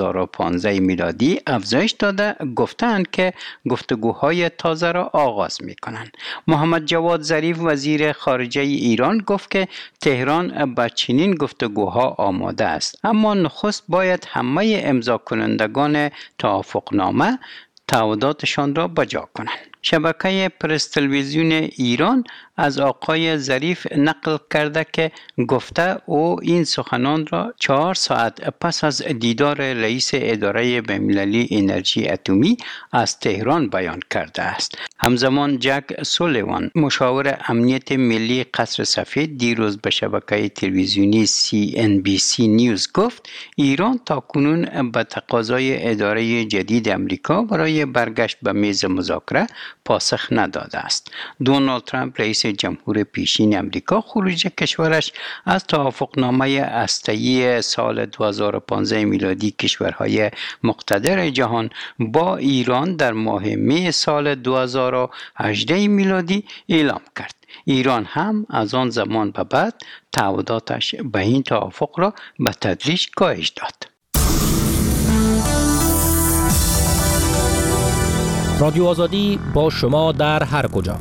2015 میلادی افزایش داده گفتند که گفتگوهای تازه را آغاز می‌کنند. محمد جواد ظریف وزیر خارجه ایران گفت که تهران به چنین گفتگوها آماده است، اما نخست باید همه امضا کنندگان توافقنامه تعهداتشان را بجا کنند. شبکه پرس تلویزیون ایران از آقای ظریف نقل کرده که گفته او این سخنان را 4 ساعت پس از دیدار رئیس اداره بین‌المللی انرژی اتمی از تهران بیان کرده است. همزمان جک سولیوان مشاور امنیت ملی قصر سفید دیروز به شبکه تلویزیونی CNBC نیوز گفت ایران تاکنون به تقاضای اداره جدید امریکا برای برگشت به میز مذاکره پاسخ نداده است. دونالد ترامپ رئیس جمهور پیشین امریکا خروج کشورش از توافقنامه هسته‌ای سال 2015 میلادی کشورهای مقتدر جهان با ایران در ماه می سال 2018 میلادی اعلام کرد. ایران هم از آن زمان به بعد تعهداتش به این توافق را به تدریج کاهش داد. رادیو آزادی با شما در هر کجا.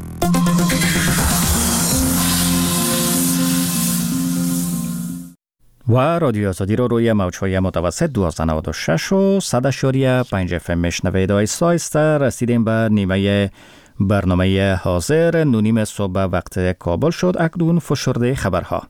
و رادیو آزادی رو روی موج‌های متوسط 1296 و 100.5 FM میشنوید. آیسته رسیدیم به نیمه برنامه حاضر. 9:30 صبح وقت کابل شد. اکنون فشرده خبرها.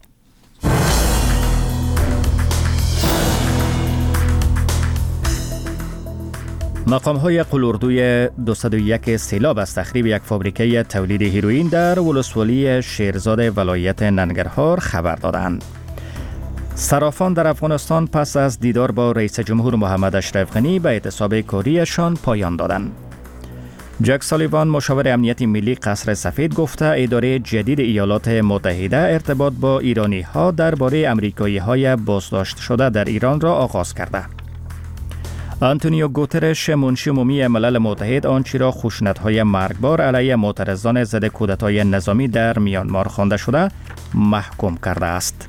مقام‌های قلاردوی 201 سیلاب از تخریب یک فابریکه تولید هیروئین در ولسوالی شیرزاد ولایت ننگرهار خبر دادند. صرافان در افغانستان پس از دیدار با رئیس جمهور محمد اشرف غنی به اعتصاب کاریشان پایان دادند. جک سالیوان مشاور امنیت ملی قصر سفید گفته اداره جدید ایالات متحده ارتباط با ایرانی‌ها درباره آمریکایی‌های بازداشت شده در ایران را آغاز کرده. آنتونیو گوترش منشی عمومی ملل متحد آنچه را خشونت‌های مرگبار علیه معترضان ضد کودتای نظامی در میانمار خوانده شده محکوم کرده است.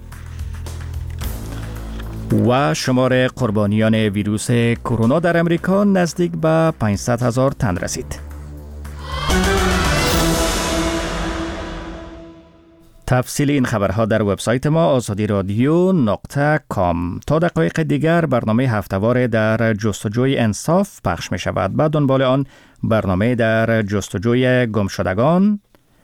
و شمار قربانیان ویروس کرونا در امریکا نزدیک به 500,000 تن رسید. تفصیل این خبرها در وبسایت ما azadiradyo.com. تا دقایق دیگر برنامه هفته‌وار در جستجوی انصاف پخش می شود. بعد دنبال آن برنامه در جستجوی گمشدگان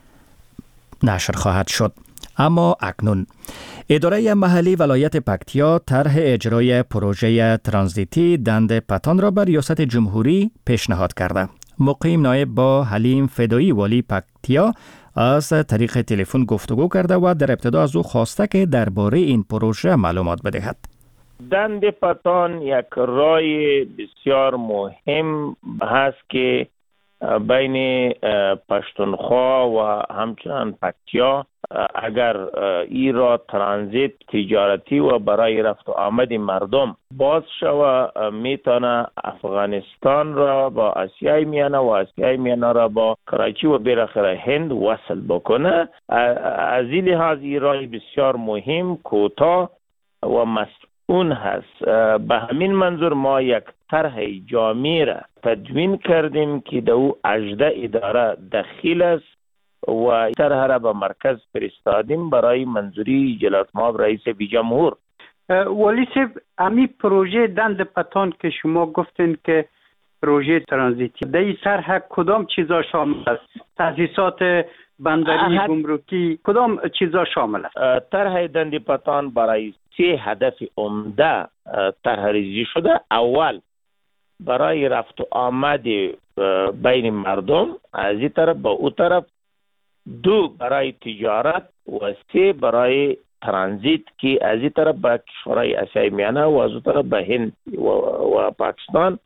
نشر خواهد شد. اما اکنون اداره محلی ولایت پکتیا طرح اجرای پروژه ترانزیتی دند پتان را به ریاست جمهوری پیشنهاد کرده. مقیم نایب با حلیم فدایی والی پکتیا از طریق تلفن گفتگو کرده و در ابتدا از او خواسته که درباره این پروژه معلومات بدهد. دند پتان یک راه بسیار مهم هست که بین پشتونخوا و همچنان پکتیا اگر ای را ترانزیت تجارتی و برای رفت و آمد مردم باز شود میتونه افغانستان را با آسیای میانه و آسیای میانه را با کراچی و بالاخره هند وصل بکنه. از این لحاظ ای راه بسیار مهم، کوتاه و مسئول هست. به همین منظور ما یک طرح جامع را تدوین کردیم که در او 18 اداره دخیل است و طرح را به مرکز فرستادیم برای منظوری جلالت مآب رئیس جمهور. ولی صاحب، امی پروژه دند پتان که شما گفتین که پروژه ترانزیتی در این طرح کدام چیزا شامل است؟ تاسیسات بندری، گمرکی، کدام چیزا شامل است؟ طرح دند پتان برای 3 هدف عمده طرح ریزی شده. اول برای رفت و آمد بین مردم از این طرف به او طرف، 2 برای تجارت و 3 برای ترانزیت که از این طرف به کشورهای آسیای میانه و از اون طرف به هند و پاکستان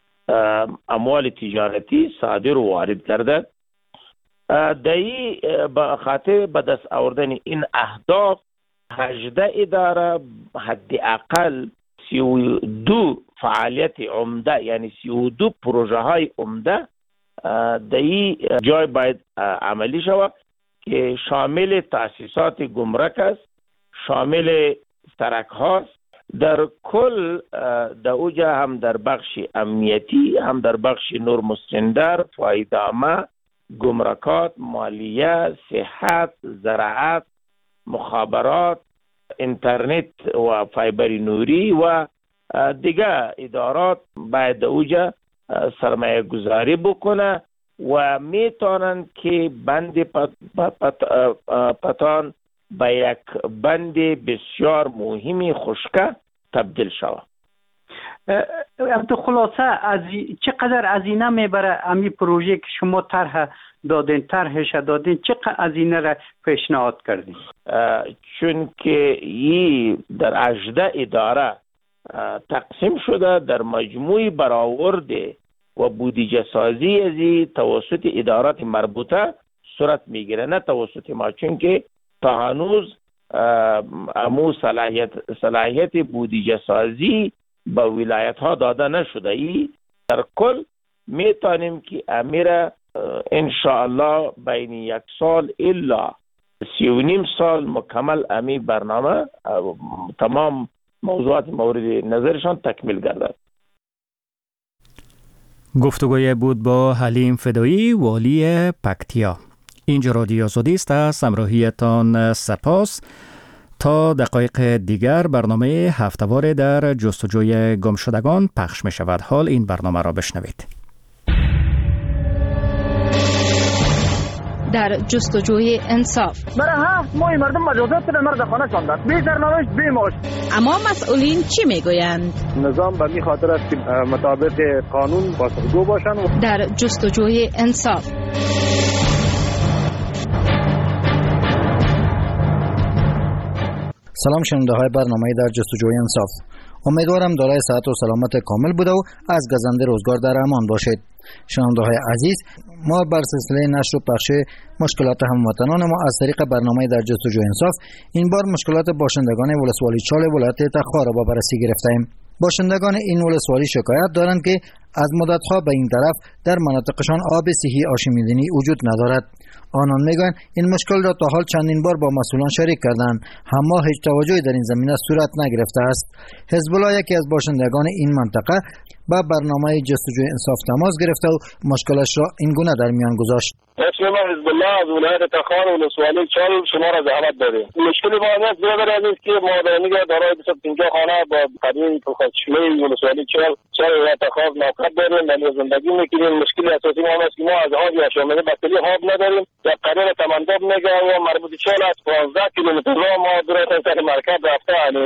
اموال تجارتی صادر و وارد کرده. دایی به خاطر به دست آوردن این اهداف 18 اداره حداقل 32 فعالیت عمده، یعنی 32 پروژه های عمده در این جای باید عملی شود که شامل تاسیسات گمرک است، شامل سرک هاست. در کل در اوجا هم در بخش امنیتی، هم در بخش نور مستندر، فایدامه، گمرکات، مالیه، صحت، زراعت، مخابرات، اینترنت و فایبر نوری و دیگر ادارات باید اوجا سرمایه گذاری بکنه و میتونن که بند پتان به یک بند بسیار مهمی خشکه تبدیل شود. خلاصه از چقدر هزینه میبره امی پروژه که شما طرحش دادین، چقدر هزینه را پیشنهاد کردین؟ چون که این در 18 اداره تقسیم شده، در مجموع برآورده و بودجه سازی از توسط ادارات مربوطه صورت میگیره، نه توسط ما، چون که تا هنوز امو صلاحیت بودجه سازی به ولایت ها داده نشده. ای در کل میتونیم که امیر انشاءالله بین 1 سال الا 3.5 سال مکمل امی برنامه تمام موضوعات مورد نظرشان تکمیل گردد. گفتگوی بود با حلیم فدایی والی پکتیا. اینجا رادیو آزادی است. از همراهیتان سپاس. تا دقایق دیگر برنامه هفته‌وار در جستجوی گمشدگان پخش می شود. حال این برنامه را بشنوید. در جستجوی انصاف. برای 7 ماه مردم مجازات در مرد خانه شاندند. بی سرنوشت بی معاش. اما مسئولین چی میگویند؟ نظام به این خاطر است که مطابق قانون پاسخگو باشند. در جستجوی انصاف. سلام شنونده های برنامه در جستجوی انصاف. امیدوارم دارای صحت و سلامت کامل بوده و از گزنده روزگار در امان باشید. شنونده های عزیز، ما بر سلسله نشر و پخش مشکلات هموطنان ما از طریق برنامه در جستجوی انصاف این بار مشکلات باشندگان ولسوالی چال ولایت تخار را با بررسی گرفتیم. باشندگان این ولسوالی شکایت دارند که از مدت‌ها به این طرف در مناطقشان آب صحی آشامیدنی وجود ندارد. آنان میگویند این مشکل را تا حال چندین بار با مسئولان شریک کردند، اما هیچ توجهی در این زمینه صورت نگرفته است. حزب الله یکی از باشندگان این منطقه با برنامه جستجوی انصاف تماس گرفته و مشکلش را این گونه در میان گذاشت. اسم من حزب الله از ولایت تخار و ولسوالی چال شما را زحمت دادیم. مشکلی ما هست برادر عزیز که ما در میگه دارای 250 خانه با قدیم خودشمه ولسوالی چال و تخار موقع داریم و زندگی میکنیم. مشکلی اساسی ما هست که ما از آب آشامیده بطلی آب نداریم. در قرار تمنداب میگه و مربوط چال از 15 کیلومتر راه ما برای سر مرکز رفته یعنی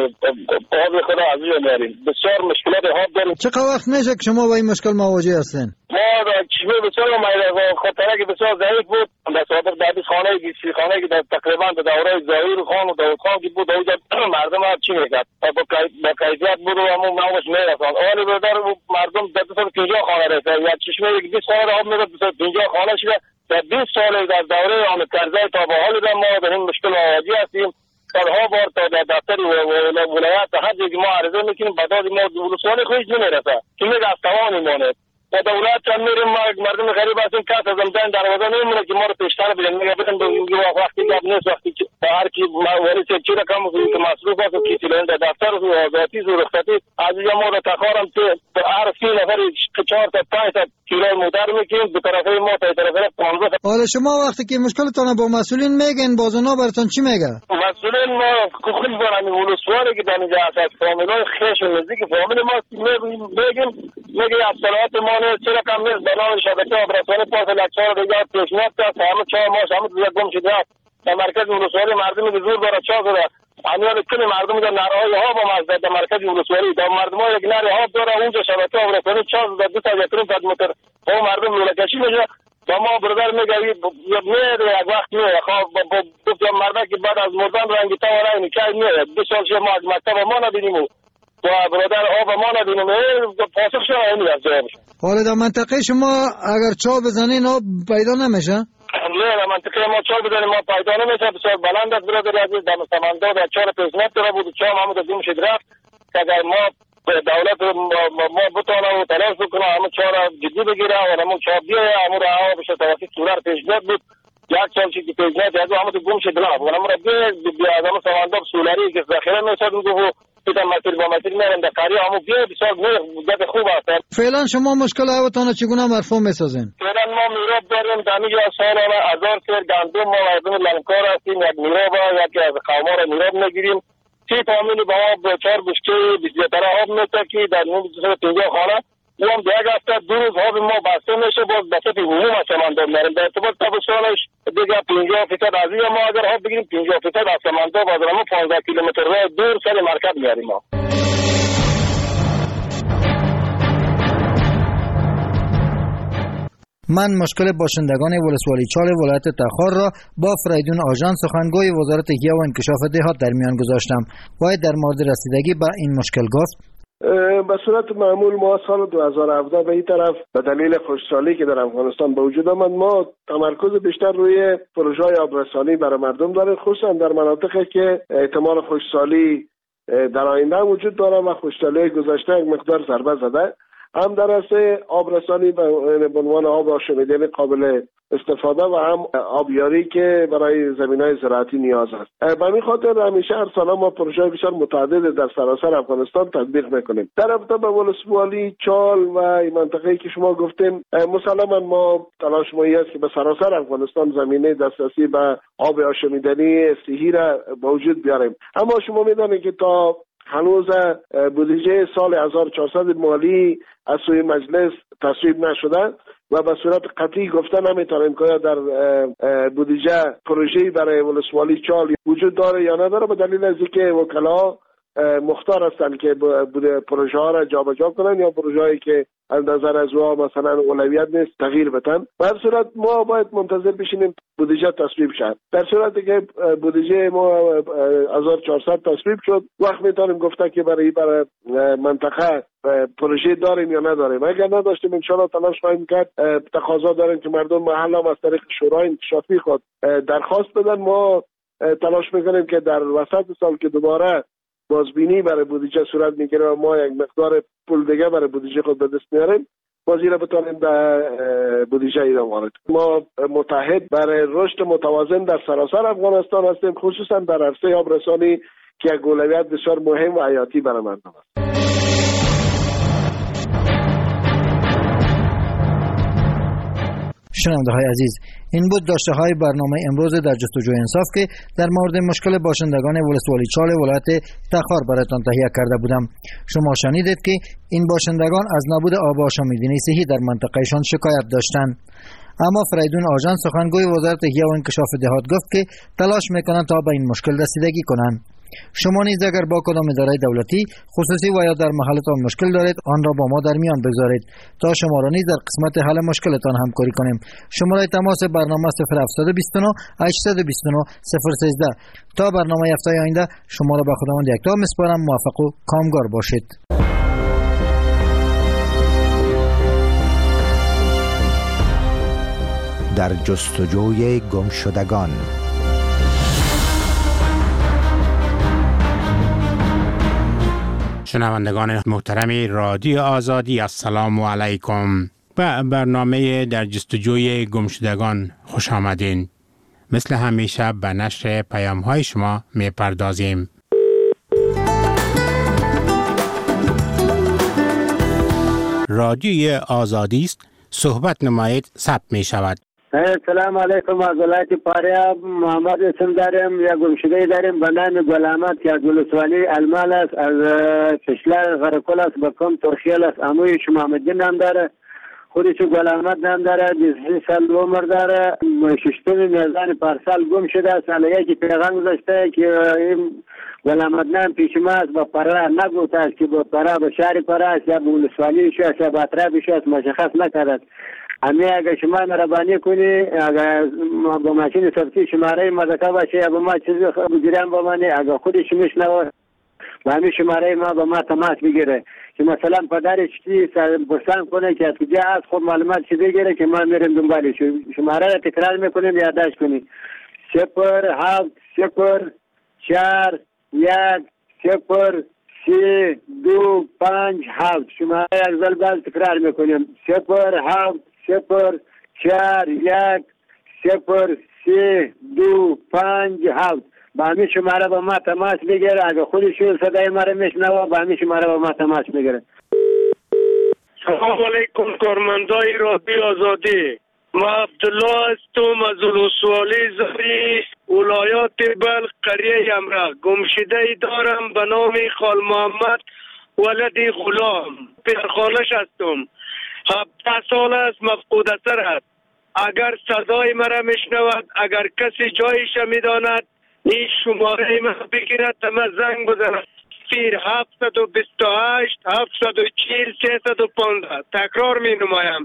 آب خدا از اونجا میاریم. بسیار مشکلات آب داریم. چقدر وقت میشه که شما با این مشکل مواجه هستین؟ ما چشمه بسیار خاطره که بسیار ضعیف بود در سابق دادی خانه گیسی خانه که در تقریبا در دوره ظاهر خان و داود خان که بود اونجا مردم ها چی میکرد با کیفیت بود و همون نامش میرساند. اولی بردار مردم در 250 خانه رسید یا چشمه یک 20 خانه آب میداد 250 خانه شده در 20 سال در دوره آمد کرزه تا به حال ما در این مشکل مواجه هستیم. سالها بار تا در دفتر ولایت هر جایی ما عرضه میکنیم بعد ما ولسوالی خودش نمیرسه که میگه از توان میمونه و دولت هم میریم مردم غریب هستیم کس از امدن دروازه نمیمونه که ما رو پیشتر بدن میگه بدن وقتی گپ نیست وقتی هر کی وارث چی رقم که مصروف است که چیلن در دفتر و آزادی و رخصتی از اینجا ما رو تخارم که هر 3 نفر 4 تا 5 تا کیلو مدر میکنیم به طرف ما تا طرف 15. حالا شما وقتی که مشکلتون با مسئولین میگن باز اونا براتون چی میگه؟ مسئولین ما خود برام ولسوالی که در اینجا اساس فامیلای خیش نزدیک فامیل ما میگیم میگه اصالات ما چرا کم نیست برای شبکه آبرسانی پاس لکچار دیگه پیشنهاد کرد همه 4 ماه همه دیگه گم شده در مرکز ولسوالی مردمی که زور داره چا شده امیال کلی مردم در نرهای ها با مزد در مرکز ولسوالی در مردم ها یک نره ها داره اونجا شبکه آبرسانی چا شده 2 تا 3 متر با مردم لولکشی میشه و ما برادر میگه میاد یک وقت میاد گفت مردم که بعد از مردن رنگی تا ورای نکای میاد 2 سال ما از مکتب ما ندیدیم و برادر آب ما ندیدیم پاسخ شما اینی از جوابش. حالا در منطقه شما اگر چا بزنین آب پیدا نمیشه؟ نه در منطقه ما چا بزنیم ما پیدا نمیشه بسیار بلند است برادر عزیز در سمندا در 4 پیشنهاد داره بود چا محمود دیم شد رفت که اگر ما دولت ما بتونه و تلاش بکنه همه چا را جدی بگیره و همون چا بیایه همون را هوا بشه توسط سولر پیشنهاد بود 1 سال که پیشنهاد از همون گم شد رفت و همون را بیا از همون سمندا سولری که ذخیره میشد میگه پیدا مسیر با مسیر میرن در قریه همون بیه بسیار جد خوب است. فعلا شما مشکل هواتان چگونه مرفوع میسازین؟ فعلا ما میراب داریم دمیجا سالانه 1000 سر گندم ما مردم لنکار هستیم یک میراب یکی از قوما را میراب میگیریم 30 فامیلی با ما 4 بشکه 20 تر آب میتکی در 250 خانه او هم 1 هفته 2 روز آب ما بسته میشه باز بسته عموم سمنداب میریم در ارتباط تابستانش دیگه 50% از این ما اگر آب بگیریم 50% از سمنداب از همون 15 کیلومتر راه دور سر مرکز میاریم ما. من مشکل باشندگان ولسوالی چال ولایت تخار را با فریدون آژان سخنگوی وزارت احیا و انکشاف دهات در میان گذاشتم. باید در مورد رسیدگی به این مشکل گفت. به صورت معمول ما سال 2017 به این طرف به دلیل خشکسالی که در افغانستان به وجود آمد ما تمرکز بیشتر روی پروژه‌های آبرسانی برای مردم داریم خصوصا در مناطقی که احتمال خشکسالی در آینده وجود داره و خشکسالی گذشته یک مقدار ضربه زده هم در عرصه آبرسانی به عنوان آب آشامیدنی قابل استفاده و هم آبیاری که برای زمینهای زراعتی نیاز است. به همین خاطر همیشه هر سال ما پروژه بسیار متعدد در سراسر افغانستان تطبیق میکنیم. در رابطه با ولسوالی چال و این منطقه‌ای که شما گفتیم، مسلما ما تلاش ما است که به سراسر افغانستان زمینه دسترسی به آب آشامیدنی صحی را به وجود بیاریم. اما شما میدانید که تا هنوز بودجه سال 1400 مالی از سوی مجلس تصویب نشده و به صورت قطعی گفته نمیتونیم که در بودجه پروژه‌ای برای ولسوالی چال وجود داره یا نداره، به دلیل از اینکه وکلا مختار هستند که پروژه ها را جابجا کنن یا پروژه هایی که از نظر از او مثلا اولویت نیست تغییر بدن. به هر صورت ما باید منتظر بشینیم بودجه تصویب شد. در صورتی که بودجه ما 1400 تصویب شد، وقت میتونیم گفته که برای منطقه پروژه داریم یا نداریم. اگر نداشتیم انشاءالله تلاش خواهیم کرد. تقاضا داریم که مردم محل هم از طریق شورای انکشافی خود درخواست بدن. ما تلاش میکنیم که در وسط سال که دوباره بازبینی برای بودجه صورت میگیره و ما یک مقدار پول دیگه برای بودجه خود به دست میاریم، بازی را بتونیم به بودجه ایران وارد. ما متحد برای رشد متوازن در سراسر افغانستان هستیم، خصوصا در عرصه آبرسانی که یک اولویت بسیار مهم و حیاتی برای مردم است. شنونده های عزیز، این بود داشته های برنامه امروز در جستجوی انصاف که در مورد مشکل باشندگان ولسوالی چال ولایت تخار برایتان تهیه کرده بودم. شما شنیدید که این باشندگان از نبود آب آشامیدنی صحی در منطقهشان شکایت داشتند. اما فریدون آژان سخنگوی وزارت احیا و انکشاف دهات گفت که تلاش میکنند تا به این مشکل رسیدگی کنند. شما نیز اگر با کدام اداره دولتی خصوصی و یا در محلتان مشکل دارید، آن را با ما در میان بگذارید تا شما را نیز در قسمت حل مشکلتان همکاری کنیم. شماره تماس برنامه 0729 829 013. تا برنامه هفته آینده شما را به خداوند یکتا میسپارم. موفق و کامگار باشید. در جستجوی گمشدگان. شنوندگان محترم رادیو آزادی، السلام علیکم. به برنامه در جستجوی گمشدگان خوش آمدین. مثل همیشه به نشر پیام های شما می پردازیم. رادیوی آزادی است، صحبت نمایید ثبت می شود. سلام علیکم. از ولایت فاریاب محمد اسم داریم. یا گمشده داریم به نام گل احمد که از ولسوالی المال است، از فشله غرکل است، به کم ترخیل است. عموی شما محمدی نام داره، خودش گل احمد نام داره، 23 سال عمر داره. ششتم میزان پارسال گم شده. سال یکی پیغام گذاشته که این گل احمد نام پیش ما است، با پرا نگفته است که با پرا به شهر پرا است یا به ولسوالی شو است یا به اطرافش است، مشخص نکرد. امی اگر شما مهربانی کنی، اگر با ماشین ثبتی شماره مدرکه باشه یا با ما چیزی بگیرم با منی، اگر خودش میشنوه با همین شماره ما با ما تماس بگیره که مثلا پدرش چی پرسان کنه که از کجا از خود معلومات چی بگیره که ما میریم دنبالش. شماره را تکرار میکنیم یادداشت کنی 07 0 4 1 0 3 2 5 7. شماره یک ځل باز تکرار میکنیم 07 0 4 1 0 3 2 5 7. با همین شماره با ما تماس بگیره. اگر خودش صدای ما را میشنوه با همین شماره با ما تماس بگیره. سلام علیکم کارمندای رادیو آزادی. ما عبدالله هستم از ولسوالی زری ولایات بلخ قریه امره. گمشده ای دارم به نام خال محمد ولدی غلام. پدرخوانش هستم. 17 سال است مفقود اثر است. اگر صدای مرا میشنود، اگر کسی جایش میداند، این شماره ما بگیرد ما زنگ بزند 0728 740 315. تکرار می نمایم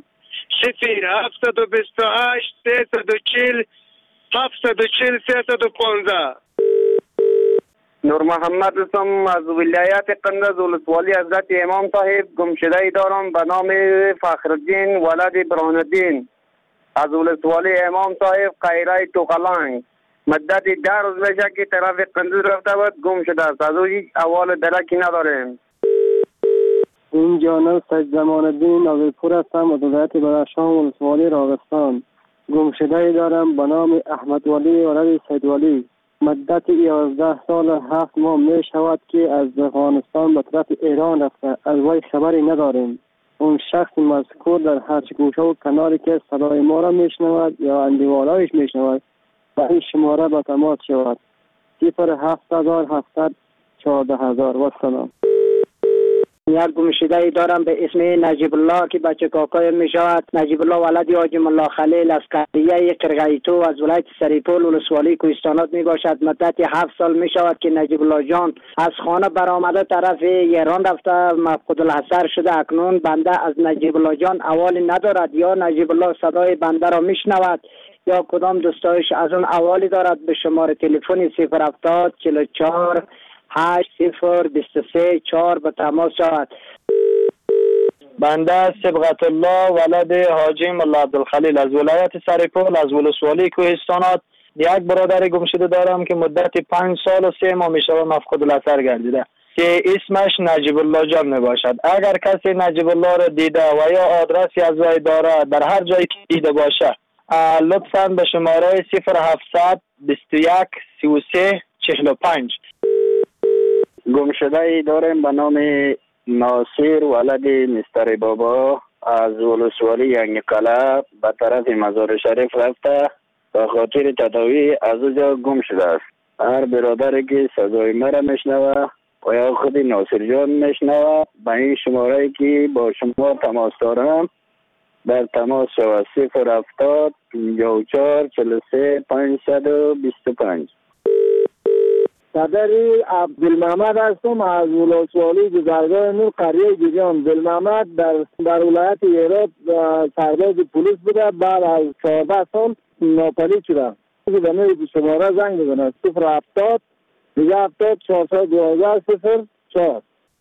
0728 340 740 315. نور محمد هستم از ولایت قندز ولسوالی حضرت امام صاحب. گمشده ای دارم به نام فخرالدین ولد برهانالدین از ولسوالی امام صاحب قیره توقلنگ. مدت 10 روز میشه که طرف قندز رفته بود، گم شده است. از او هیچ احوال درکی نداریم. این جانب سید زمان الدین ناظرپور هستم از ولایت بدخشان ولسوالی راغستان. گمشده دارم به نام احمد ولی ولد سید ولی. مدت 11 سال 7 ماه می شود که از افغانستان به طرف ایران رفته. از وی خبری نداریم. اون شخص مذکور در هر گوشه و کناری که صدای ما را میشنود یا اندیوالایش میشنود به این شماره با تماس شود. 07700 14000. و سلام. یک گمشده دارم به اسم نجیب الله که بچه کاکای می شود. نجیب الله ولد حاجی ملا خلیل از قریه قرقیتو از ولایت سریپول ولسوالی کوهستانات می باشد. مدت 7 سال می شود که نجیب الله جان از خانه برآمده طرف ایران رفته مفقود الحصر شده. اکنون بنده از نجیب الله جان احوالی ندارد، یا نجیب الله صدای بنده را می شنود یا کدام دوستایش از اون احوالی دارد. به شماره تلفن 070 44 8023 4 به تماس شود. بنده صبغت الله ولد حاجی ملا عبدالخلیل از ولایت سریپول از ولسوالی کوهستانات. یک برادر گمشده دارم که مدت 5 سال و 3 ماه میشه مفقود الحصر گردیده که اسمش نجیب الله جان می باشد. اگر کسی نجیب الله را دیده و یا آدرسی از وی داره در هر جایی که دیده باشه لطفاً به شماره 0700 21 33 45. گمشده داریم به نام ناصر ولد مستر بابا از ولسوالی ینگقلعه به طرف مزار شریف رفته به خاطر تداوی از اونجا گم شده است. هر برادری که صدای مرا میشنوه و یا خود ناصر جان میشنوه به این شماره که با شما تماس دارم در تماس شود. 070 54 43 525. صدری عبدالمحمد هستم از ولسوالی گذرگاه نور قریه گیجان. عبدالمحمد در ولایت هرات سرباز پلیس بوده. بعد از 14 سال ناپدید شده. به نوع شماره زنگ بزنه 070 70 412 04.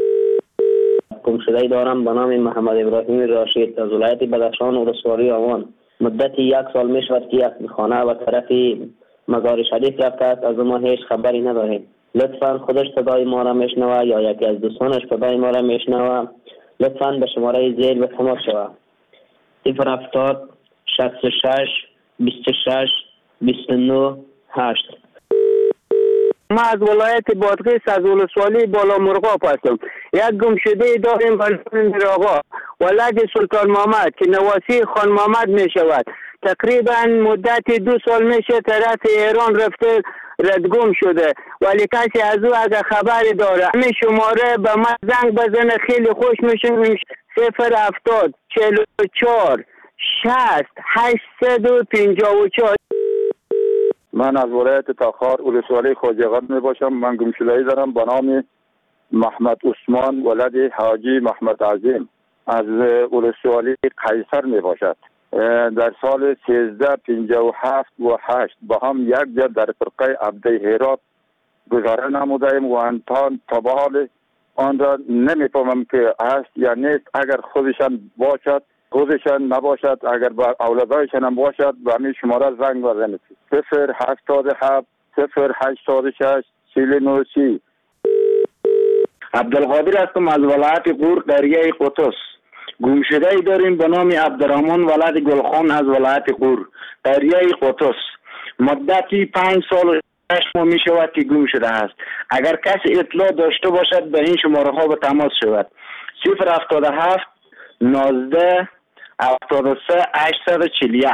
گمشده دارم به نام محمد ابراهیم راشد از ولایت بدخشان ولسوالی آوان. مدت 1 سال می شود که یک خانه و طرف مزار شریف رفته است. از ما هیچ خبری نداریم. لطفاً خودش صدای ما را میشنوه یا یکی از دوستانش صدای ما را میشنوه لطفاً به شماره زیر به تماس شود. 070 66 26 29 8. ما از ولایت بادغیس از ولسوالی بالا مرغاب هستم. یک گمشده داریم به نام میرآقا ولد سلطان محمد که نواسی خان محمد می شود. تقریبا مدت 2 سال میشه طرف ایران رفته ردگم شده ولی کسی از او اگر خبری داره همین شماره به من زنگ بزنه خیلی خوش میشه. 070 44 60 854. من از ولایت تاخار ولسوالی خواجه‌قد می باشم. من گمشده‌ای دارم به نام محمد عثمان ولد حاجی محمد عظیم از ولسوالی قیصر می باشد. در سال 1357 و 8 با هم یک جا در فرقه عبده هرات گذاره نمودیم و انتان تبال آن را نمیفهمم که هست یا نیست. اگر خودشان باشد خودشان نباشد اگر با اولادایشان هم باشد به همین شماره زنگ بزنید 087 086 49. عبدالقادر هستم از ولایت قور قریه قطس. گمشده ای داریم به نام عبدالرحمن ولد گلخان از ولایت قور قریه قطس. مدتی 5 سال و 8 ماه می شود که گم شده است. اگر کسی اطلاع داشته باشد به این شماره ها به تماس شود. 077 19 73 841.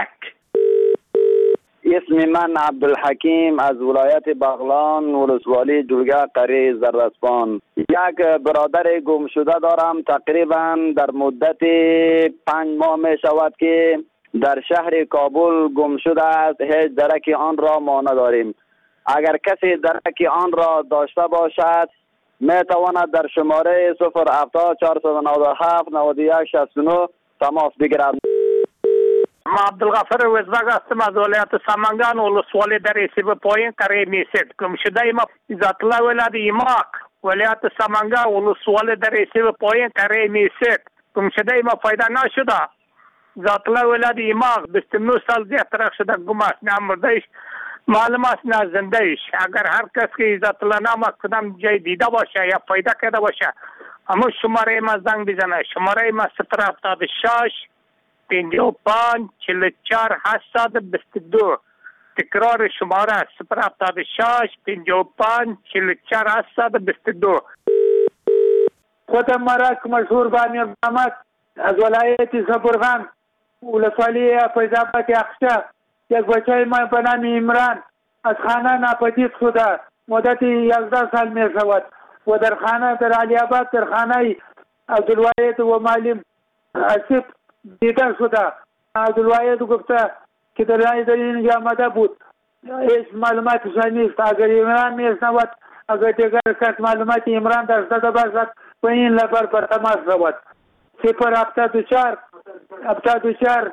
اسم من عبدالحکیم از ولایت بغلان ولسوالی جلگه قریه زرسپان. یک برادر گم شده دارم تقریبا در مدت 5 ماه می شود که در شهر کابل گم شده است. هیچ درک آن را ما نداریم. اگر کسی درک آن را داشته باشد می تواند در شماره 070 497 91 69 تماس بگیرد. ما عبدالغفر وزبگ هستم از ولایت سمنگان ولسوالی در سیب پایین قریه میسید. گمشده ما عزت الله ولد ایماق ولایت سمنگان ولسوالی در سیب پایین قریه میسید. گمشده ما پیدا نشده. عزت الله ولد ایماق 29 سال دیگه ترک شده گم است. نه مردهش معلوم است نه زندهش. اگر هر کس که عزت الله نام کدام جای دیده باشه یا پیدا کرده باشه اما شماره ما زنگ بزنه. شماره ما 076 55 44 822. تکرار شماره 076 55 44 822. خودم مرک مشهور بانی محمد از ولایت زبرغان ولسوالی فیض‌آباد اقصی. یک بچه ما به نام عمران از خانه ناپدید شده مدت 11 سال می شود و در خانه در علی آباد در خانه عبدالواحد و معلم آصف دیده شده. عبدالواحد گفته که در اینجا آمده بود، هیچ معلوماتش نیست. اگر عمران میشنود، اگر دیگر کس معلومات عمران داشته باشد و این لبر بر تماس شود. 074 74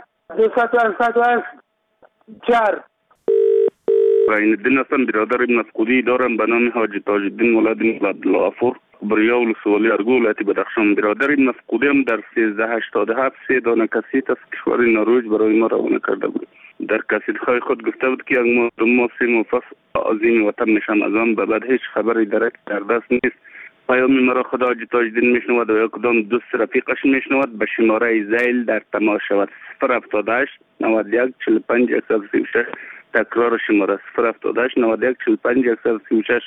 284. این الدین هستم، برادر مفقودی دارم به نام حاجی تاج الدین ولد عبدالغفور، بریا ولسوالی ارگو ولایت بدخشان. برادر مفقودی هم در 1387 3 دانه کاسیت از کشور نروژ برای ما روانه کرده بود. در کاسیت‌های خود گفته بود که ما 3 ماه از این وطن میشم، از آن به بعد هیچ خبری در دست نیست. پیام مرا خدا حاجی تاج الدین میشنود و یا کدام دوست رفیقش میشنود به شماره زیل در تماس شود. 078 91 45 136. تکرار شماره 078 91 45 136.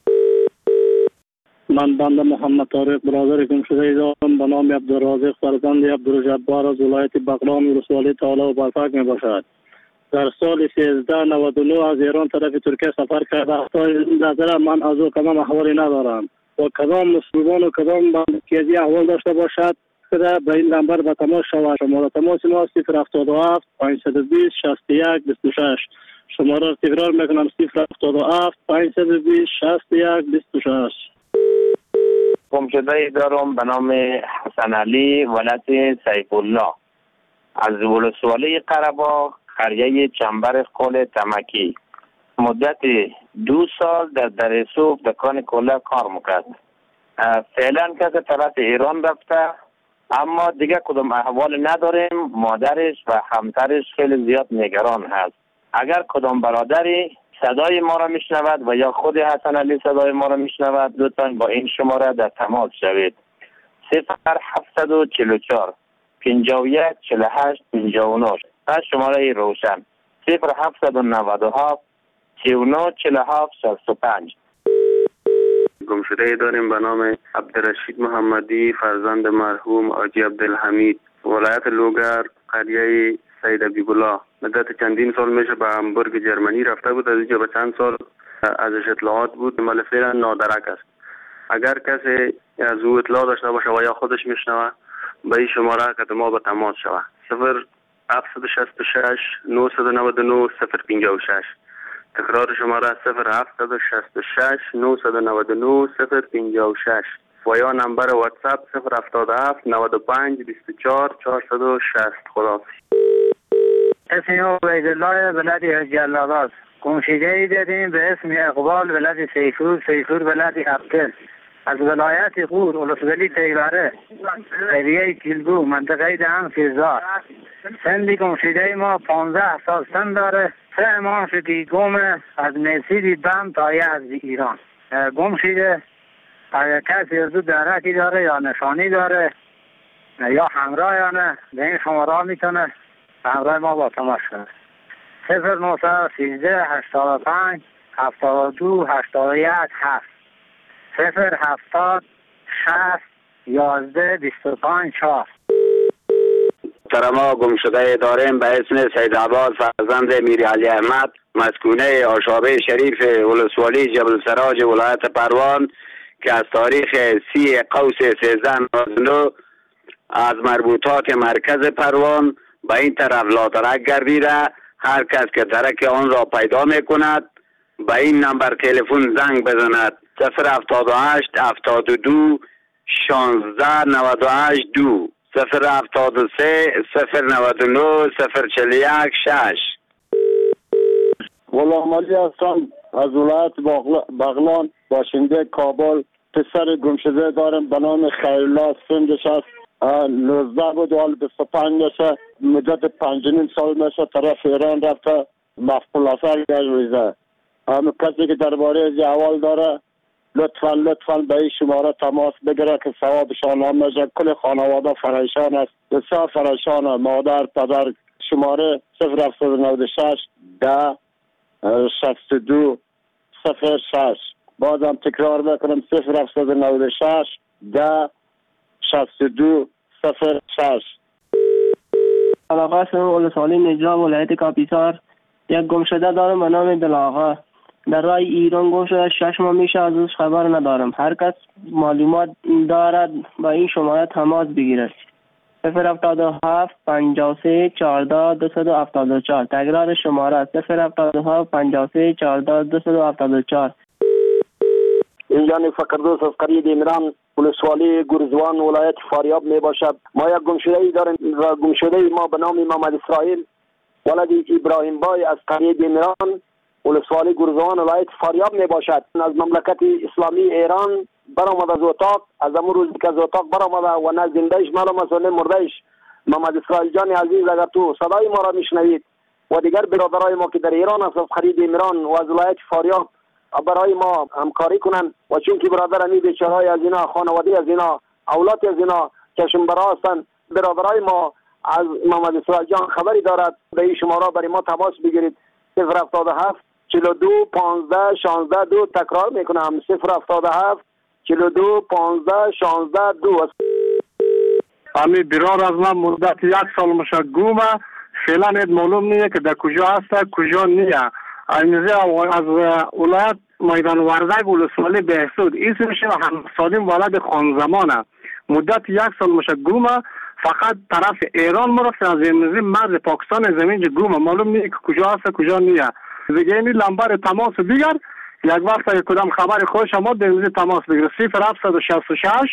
من بنده محمد طارق برادر گمشده دارم به نام عبدالرازق فرزند عبدالجبار از ولایت بغلان ولسوالی تعالی و برفک می باشد. در سال 1399 از ایران طرف ترکیه سفر کرده. تا نظر من از او کدام احوالی ندارم و کدام مسلمان و کدام بندگی احوال داشته باشد که به این نمبر به تماس شود. شماره تماس ما 077 520 61 26. شماره را تکرار میکنم 077 520 61 26. گمشده دارم به نام حسن علی ولد سیف الله از ولسوالی قره‌باغ قریه چنبر قل تمکی. مدت 2 سال در دریسوف دکان کلا کار میکرد. فعلا که طرف ایران رفته، اما دیگه کدام احوال نداریم. مادرش و همسرش خیلی زیاد نگران هست. اگر کدام برادری صدای ما را میشنود و یا خود حسن علی صدای ما را میشنود، لطفاً با این شماره در تماس شوید. 0744 51 48 59. از شماره روشن 0797 39 47 65. گمشده داریم به نام عبدالرشید محمدی فرزند مرحوم حاجی عبدالحمید، ولایت لوگر، قریه سید عبیب‌الله. مدت چندین سال میشه به همبورگ جرمنی رفته بود. از اینجا به چند سال ازش اطلاعات بود، ولی فعلا نادرک است. اگر کسی از او اطلاع داشته باشه و یا خودش میشنوه، به این شماره که ما به تماس شوه. 0766 999 056. تکرار شماره 0766 999 056 و یا نمبر واتساپ 077 95 24 460. خداحافظ. اسم عبیدالله ولد حاجی الله. گمشده‌ای داریم به اسم اقبال ولد سیفور ولد عبدل از ولایت غور ولسوالی تیبره قریه کلگو منطقه دهن فیزار. سن گمشده ما 15 سال سن داره. 3 ماه شدی گم از میسیدی بم تا از ایران گم شده. اگر کسی از دو درکی داره یا نشانی داره یا همراه یا نه، به این شماره میتونه همراه ما با تماس کنه. 0913 85 72 81 7 070 60 11 25 4. ما گمشده داریم به اسم سید عباس فرزند میری علی احمد، مسکونه آشابه شریف ولسوالی جبل سراج ولایت پروان، که از تاریخ 30 قوس 1399 از مربوطات مرکز پروان به این طرف لاترک گردیده. هر کس که درک آن را پیدا می کند به این نمبر تلفن زنگ بزند 078 72 16 98 2 073 099 041 6. غلام علی هستم از ولایت بغلان باشنده کابل. پسر گمشده دارم به نام خیرالله. سنش هست 19 بود و 25 میشه. مدت 5 سال میشه طرف ایران رفته. مفقود اثر گشته. همه کسی که درباره از احوال داره لطفا به این شماره تماس بگیره که ثوابشان هم نشه. کل خانواده پریشان است، بسیار پریشان، مادر پدر. شماره 0796 10 62 06. بازم تکرار بکنم 0796 10 62 06. علاقه اسم ولسوالی نجراب ولایت کاپیسار. یک گمشده دارم به نام بلاغا. در راه ایران گم شده 6 ماه میشه، از اوش خبر ندارم. هر کس معلومات دارد با این شماره تماس بگیرد. 077 53 14 274. تکرار شماره 077 53 14 274. اینجا فقردوس از قریه دیمران ولسوالی گرزوان ولایت فاریاب می باشد. ما یک گمشده‌ای داریم و گمشده ما به نام محمد اسرائیل ولد ابراهیم بای از قریه دیمران ولسوالی گرزوان ولایت فاریاب می باشد. از مملکت اسلامی ایران برآمد از اتاق، از امروز روزی که از اتاق برآمد و نه زندهش معلوم است و نه مردهش. محمد اسرائیل جان عزیز، اگر تو صدای ما را میشنوید و دیگر برادرای ما که در ایران است از قریه دیمران و از ولایت فاریاب برای ما همکاری کنن و چون که برادر امی بیچارهای از اینا، خانواده از اینا، اولاد از اینا کشم برا هستن، برادرای ما از محمد اسرائیل جان خبری دارد به این شماره برای ما تماس بگیرید. 077 42 15 16 2. تکرار میکنم 077 42 15 16 2. امی برادر از من مدت 1 سال میشه گومه، فعلا معلوم نیه که در کجا هست کجا نیه. از ولایت میدان وردک ولسوالی بهسود اسمش همسادیم ولد خانزمانه. مدت 1 سال میشه گومه، فقط طرف ایران مرفت، از این مرز پاکستان زمین گومه، معلوم نیه که کجا هست کجا نیه. دیگه این لمبر تماس دیگر یک وقت اگه کدام خبر خوش ما در تماس بگیره. 0766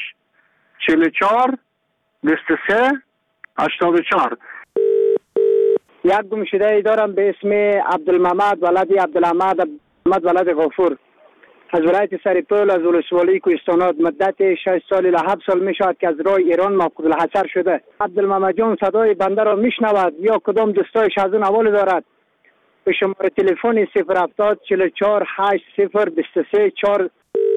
44 23 84. یک گمشده ای دارم به اسم عبدالمحمد ولد عبدالحمد ولد غفور از ولایت سرپل از ولسوالی کوهستانات. مدت 6 سال الی 7 سال می شود که از راه ایران مفقود الحصر شده. عبدالمحمد جان صدای بنده را میشنود یا کدام دوستایش از اون حواله دارد به شماره تلفن 070 44 80 23 4.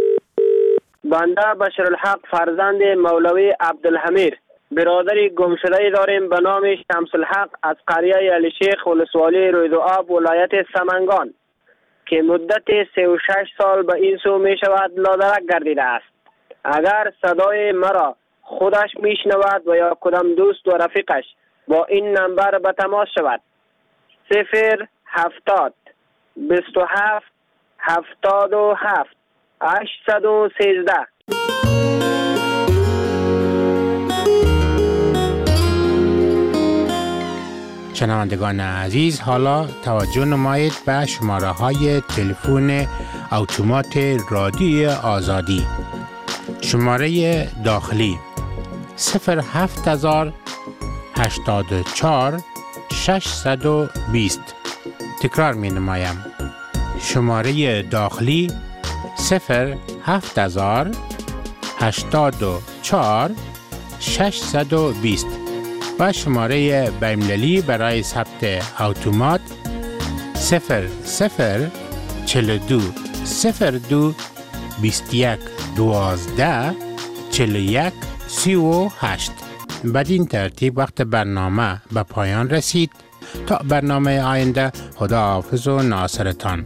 بنده بشرالحق فرزند مولوی عبدالحمید برادری گمشده داریم به نام شمس الحق از قریه علی شیخ ولسوالی رویدوآب ولایت سمنگان که مدت 36 سال به این سو می شود لادرک گردیده است. اگر صدای مرا خودش می شنود و یا کدام دوست و رفیقش با این نمبر به تماس شود. 070 27 77 813. شنوندگان عزیز، حالا توجه نمایید به شماره های تلفن اتومات رادیو آزادی. شماره داخلی 07000 84 620. تکرار می نمایم. شماره داخلی 07000 84 620 و شماره بین‌المللی برای ثبت اتومات 0042 02 21 12 41 38. بدین ترتیب وقت برنامه به پایان رسید. تا برنامه آینده، خداحافظ و ناصرتان.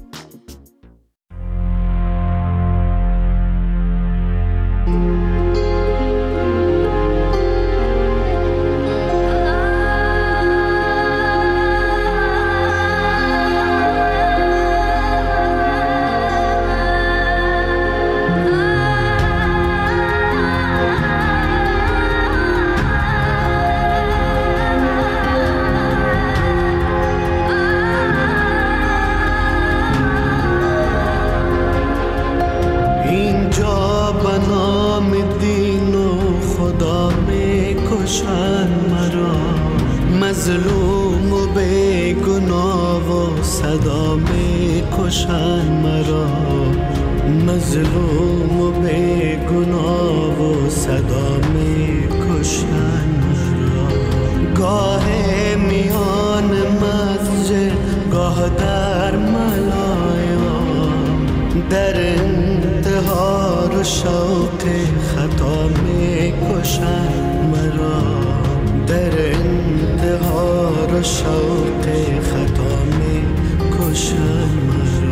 مظلوم و بیگناه و صدا می کشن مرا، مظلوم و بیگناه و صدا می کشن مرا. گاه میان مسجد گاه در ملایا، در انتها شوق خطا می کشد مرا، در انتظار شوق خطا می کشد مرا.